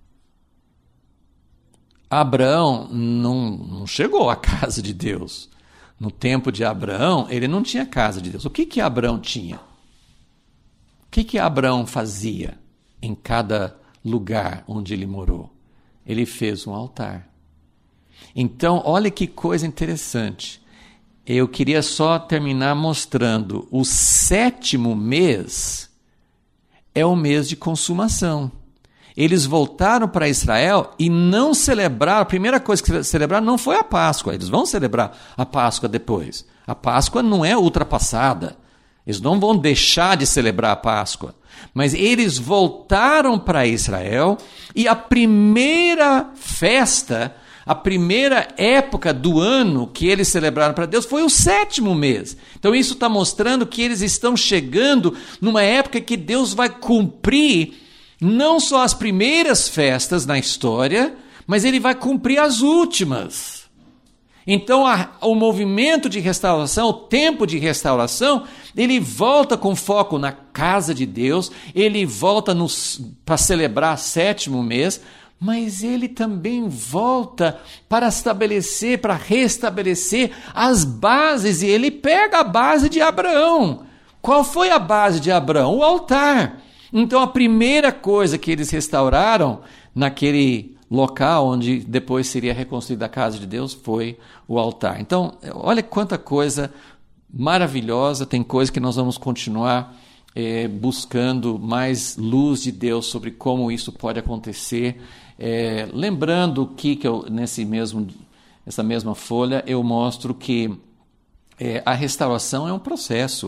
Abraão não chegou à casa de Deus. No tempo de Abraão, ele não tinha casa de Deus. O que Abraão tinha? O que Abraão fazia em cada lugar onde ele morou? Ele fez um altar. Então, olha que coisa interessante. Eu queria só terminar mostrando o 7º mês é o mês de consumação. Eles voltaram para Israel e não celebraram, a primeira coisa que celebraram não foi a Páscoa. Eles vão celebrar a Páscoa depois. A Páscoa não é ultrapassada. Eles não vão deixar de celebrar a Páscoa. Mas eles voltaram para Israel e a primeira festa, a primeira época do ano que eles celebraram para Deus foi o 7º mês. Então isso está mostrando que eles estão chegando numa época que Deus vai cumprir não só as primeiras festas na história, mas ele vai cumprir as últimas. Então, o movimento de restauração, o tempo de restauração, ele volta com foco na casa de Deus, ele volta para celebrar o 7º mês, mas ele também volta para restabelecer as bases, e ele pega a base de Abraão. Qual foi a base de Abraão? O altar. Então, a primeira coisa que eles restauraram naquele local onde depois seria reconstruída a casa de Deus foi o altar. Então, olha quanta coisa maravilhosa, tem coisa que nós vamos continuar buscando mais luz de Deus sobre como isso pode acontecer. Lembrando que nessa mesma folha eu mostro que a restauração é um processo.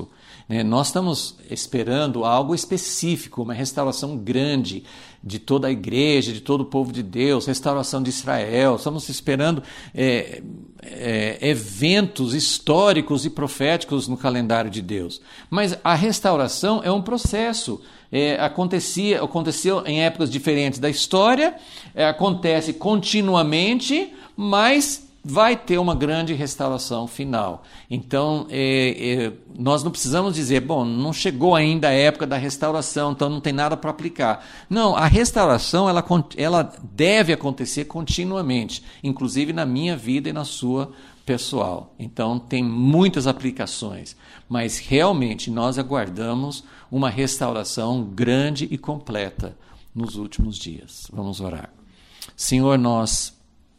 né? Nós estamos esperando algo específico, uma restauração grande de toda a igreja, de todo o povo de Deus, restauração de Israel. Estamos esperando eventos históricos e proféticos no calendário de Deus. Mas a restauração é um processo. Aconteceu em épocas diferentes da história, acontece continuamente, mas vai ter uma grande restauração final. Então, nós não precisamos dizer, bom, não chegou ainda a época da restauração, então não tem nada para aplicar. Não, a restauração ela deve acontecer continuamente, inclusive na minha vida e na sua pessoal. Então, tem muitas aplicações, mas realmente nós aguardamos uma restauração grande e completa nos últimos dias. Vamos orar. Senhor, nós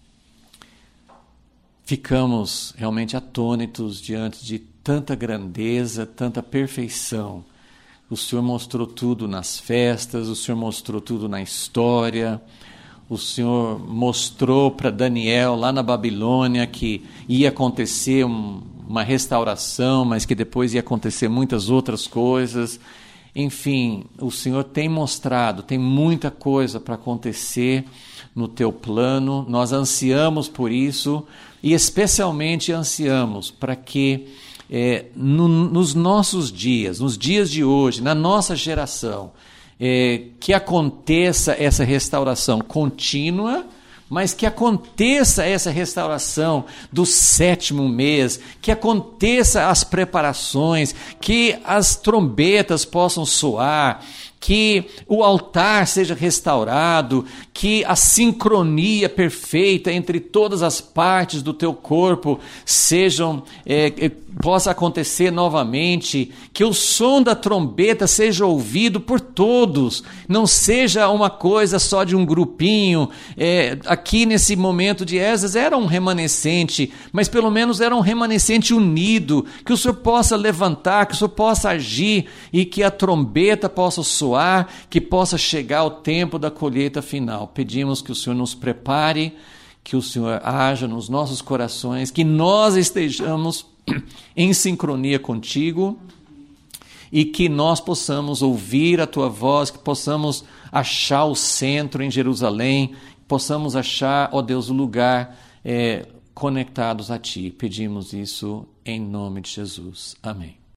ficamos realmente atônitos diante de tanta grandeza, tanta perfeição. O Senhor mostrou tudo nas festas, o Senhor mostrou tudo na história, o Senhor mostrou para Daniel lá na Babilônia que ia acontecer uma restauração, mas que depois ia acontecer muitas outras coisas. Enfim, o Senhor tem mostrado, tem muita coisa para acontecer no teu plano. Nós ansiamos por isso e especialmente ansiamos para que nos nossos dias, nos dias de hoje, na nossa geração, que aconteça essa restauração contínua, mas que aconteça essa restauração do 7º mês, que aconteça as preparações, que as trombetas possam soar, que o altar seja restaurado, que a sincronia perfeita entre todas as partes do teu corpo possa acontecer novamente, que o som da trombeta seja ouvido por todos, não seja uma coisa só de um grupinho. Aqui nesse momento de Esdras era um remanescente, mas pelo menos era um remanescente unido, que o Senhor possa levantar, que o Senhor possa agir e que a trombeta possa soar, que possa chegar o tempo da colheita final. Pedimos que o Senhor nos prepare, que o Senhor haja nos nossos corações, que nós estejamos em sincronia contigo e que nós possamos ouvir a tua voz, que possamos achar o centro em Jerusalém, possamos achar, ó Deus, o lugar conectados a ti. Pedimos isso em nome de Jesus. Amém.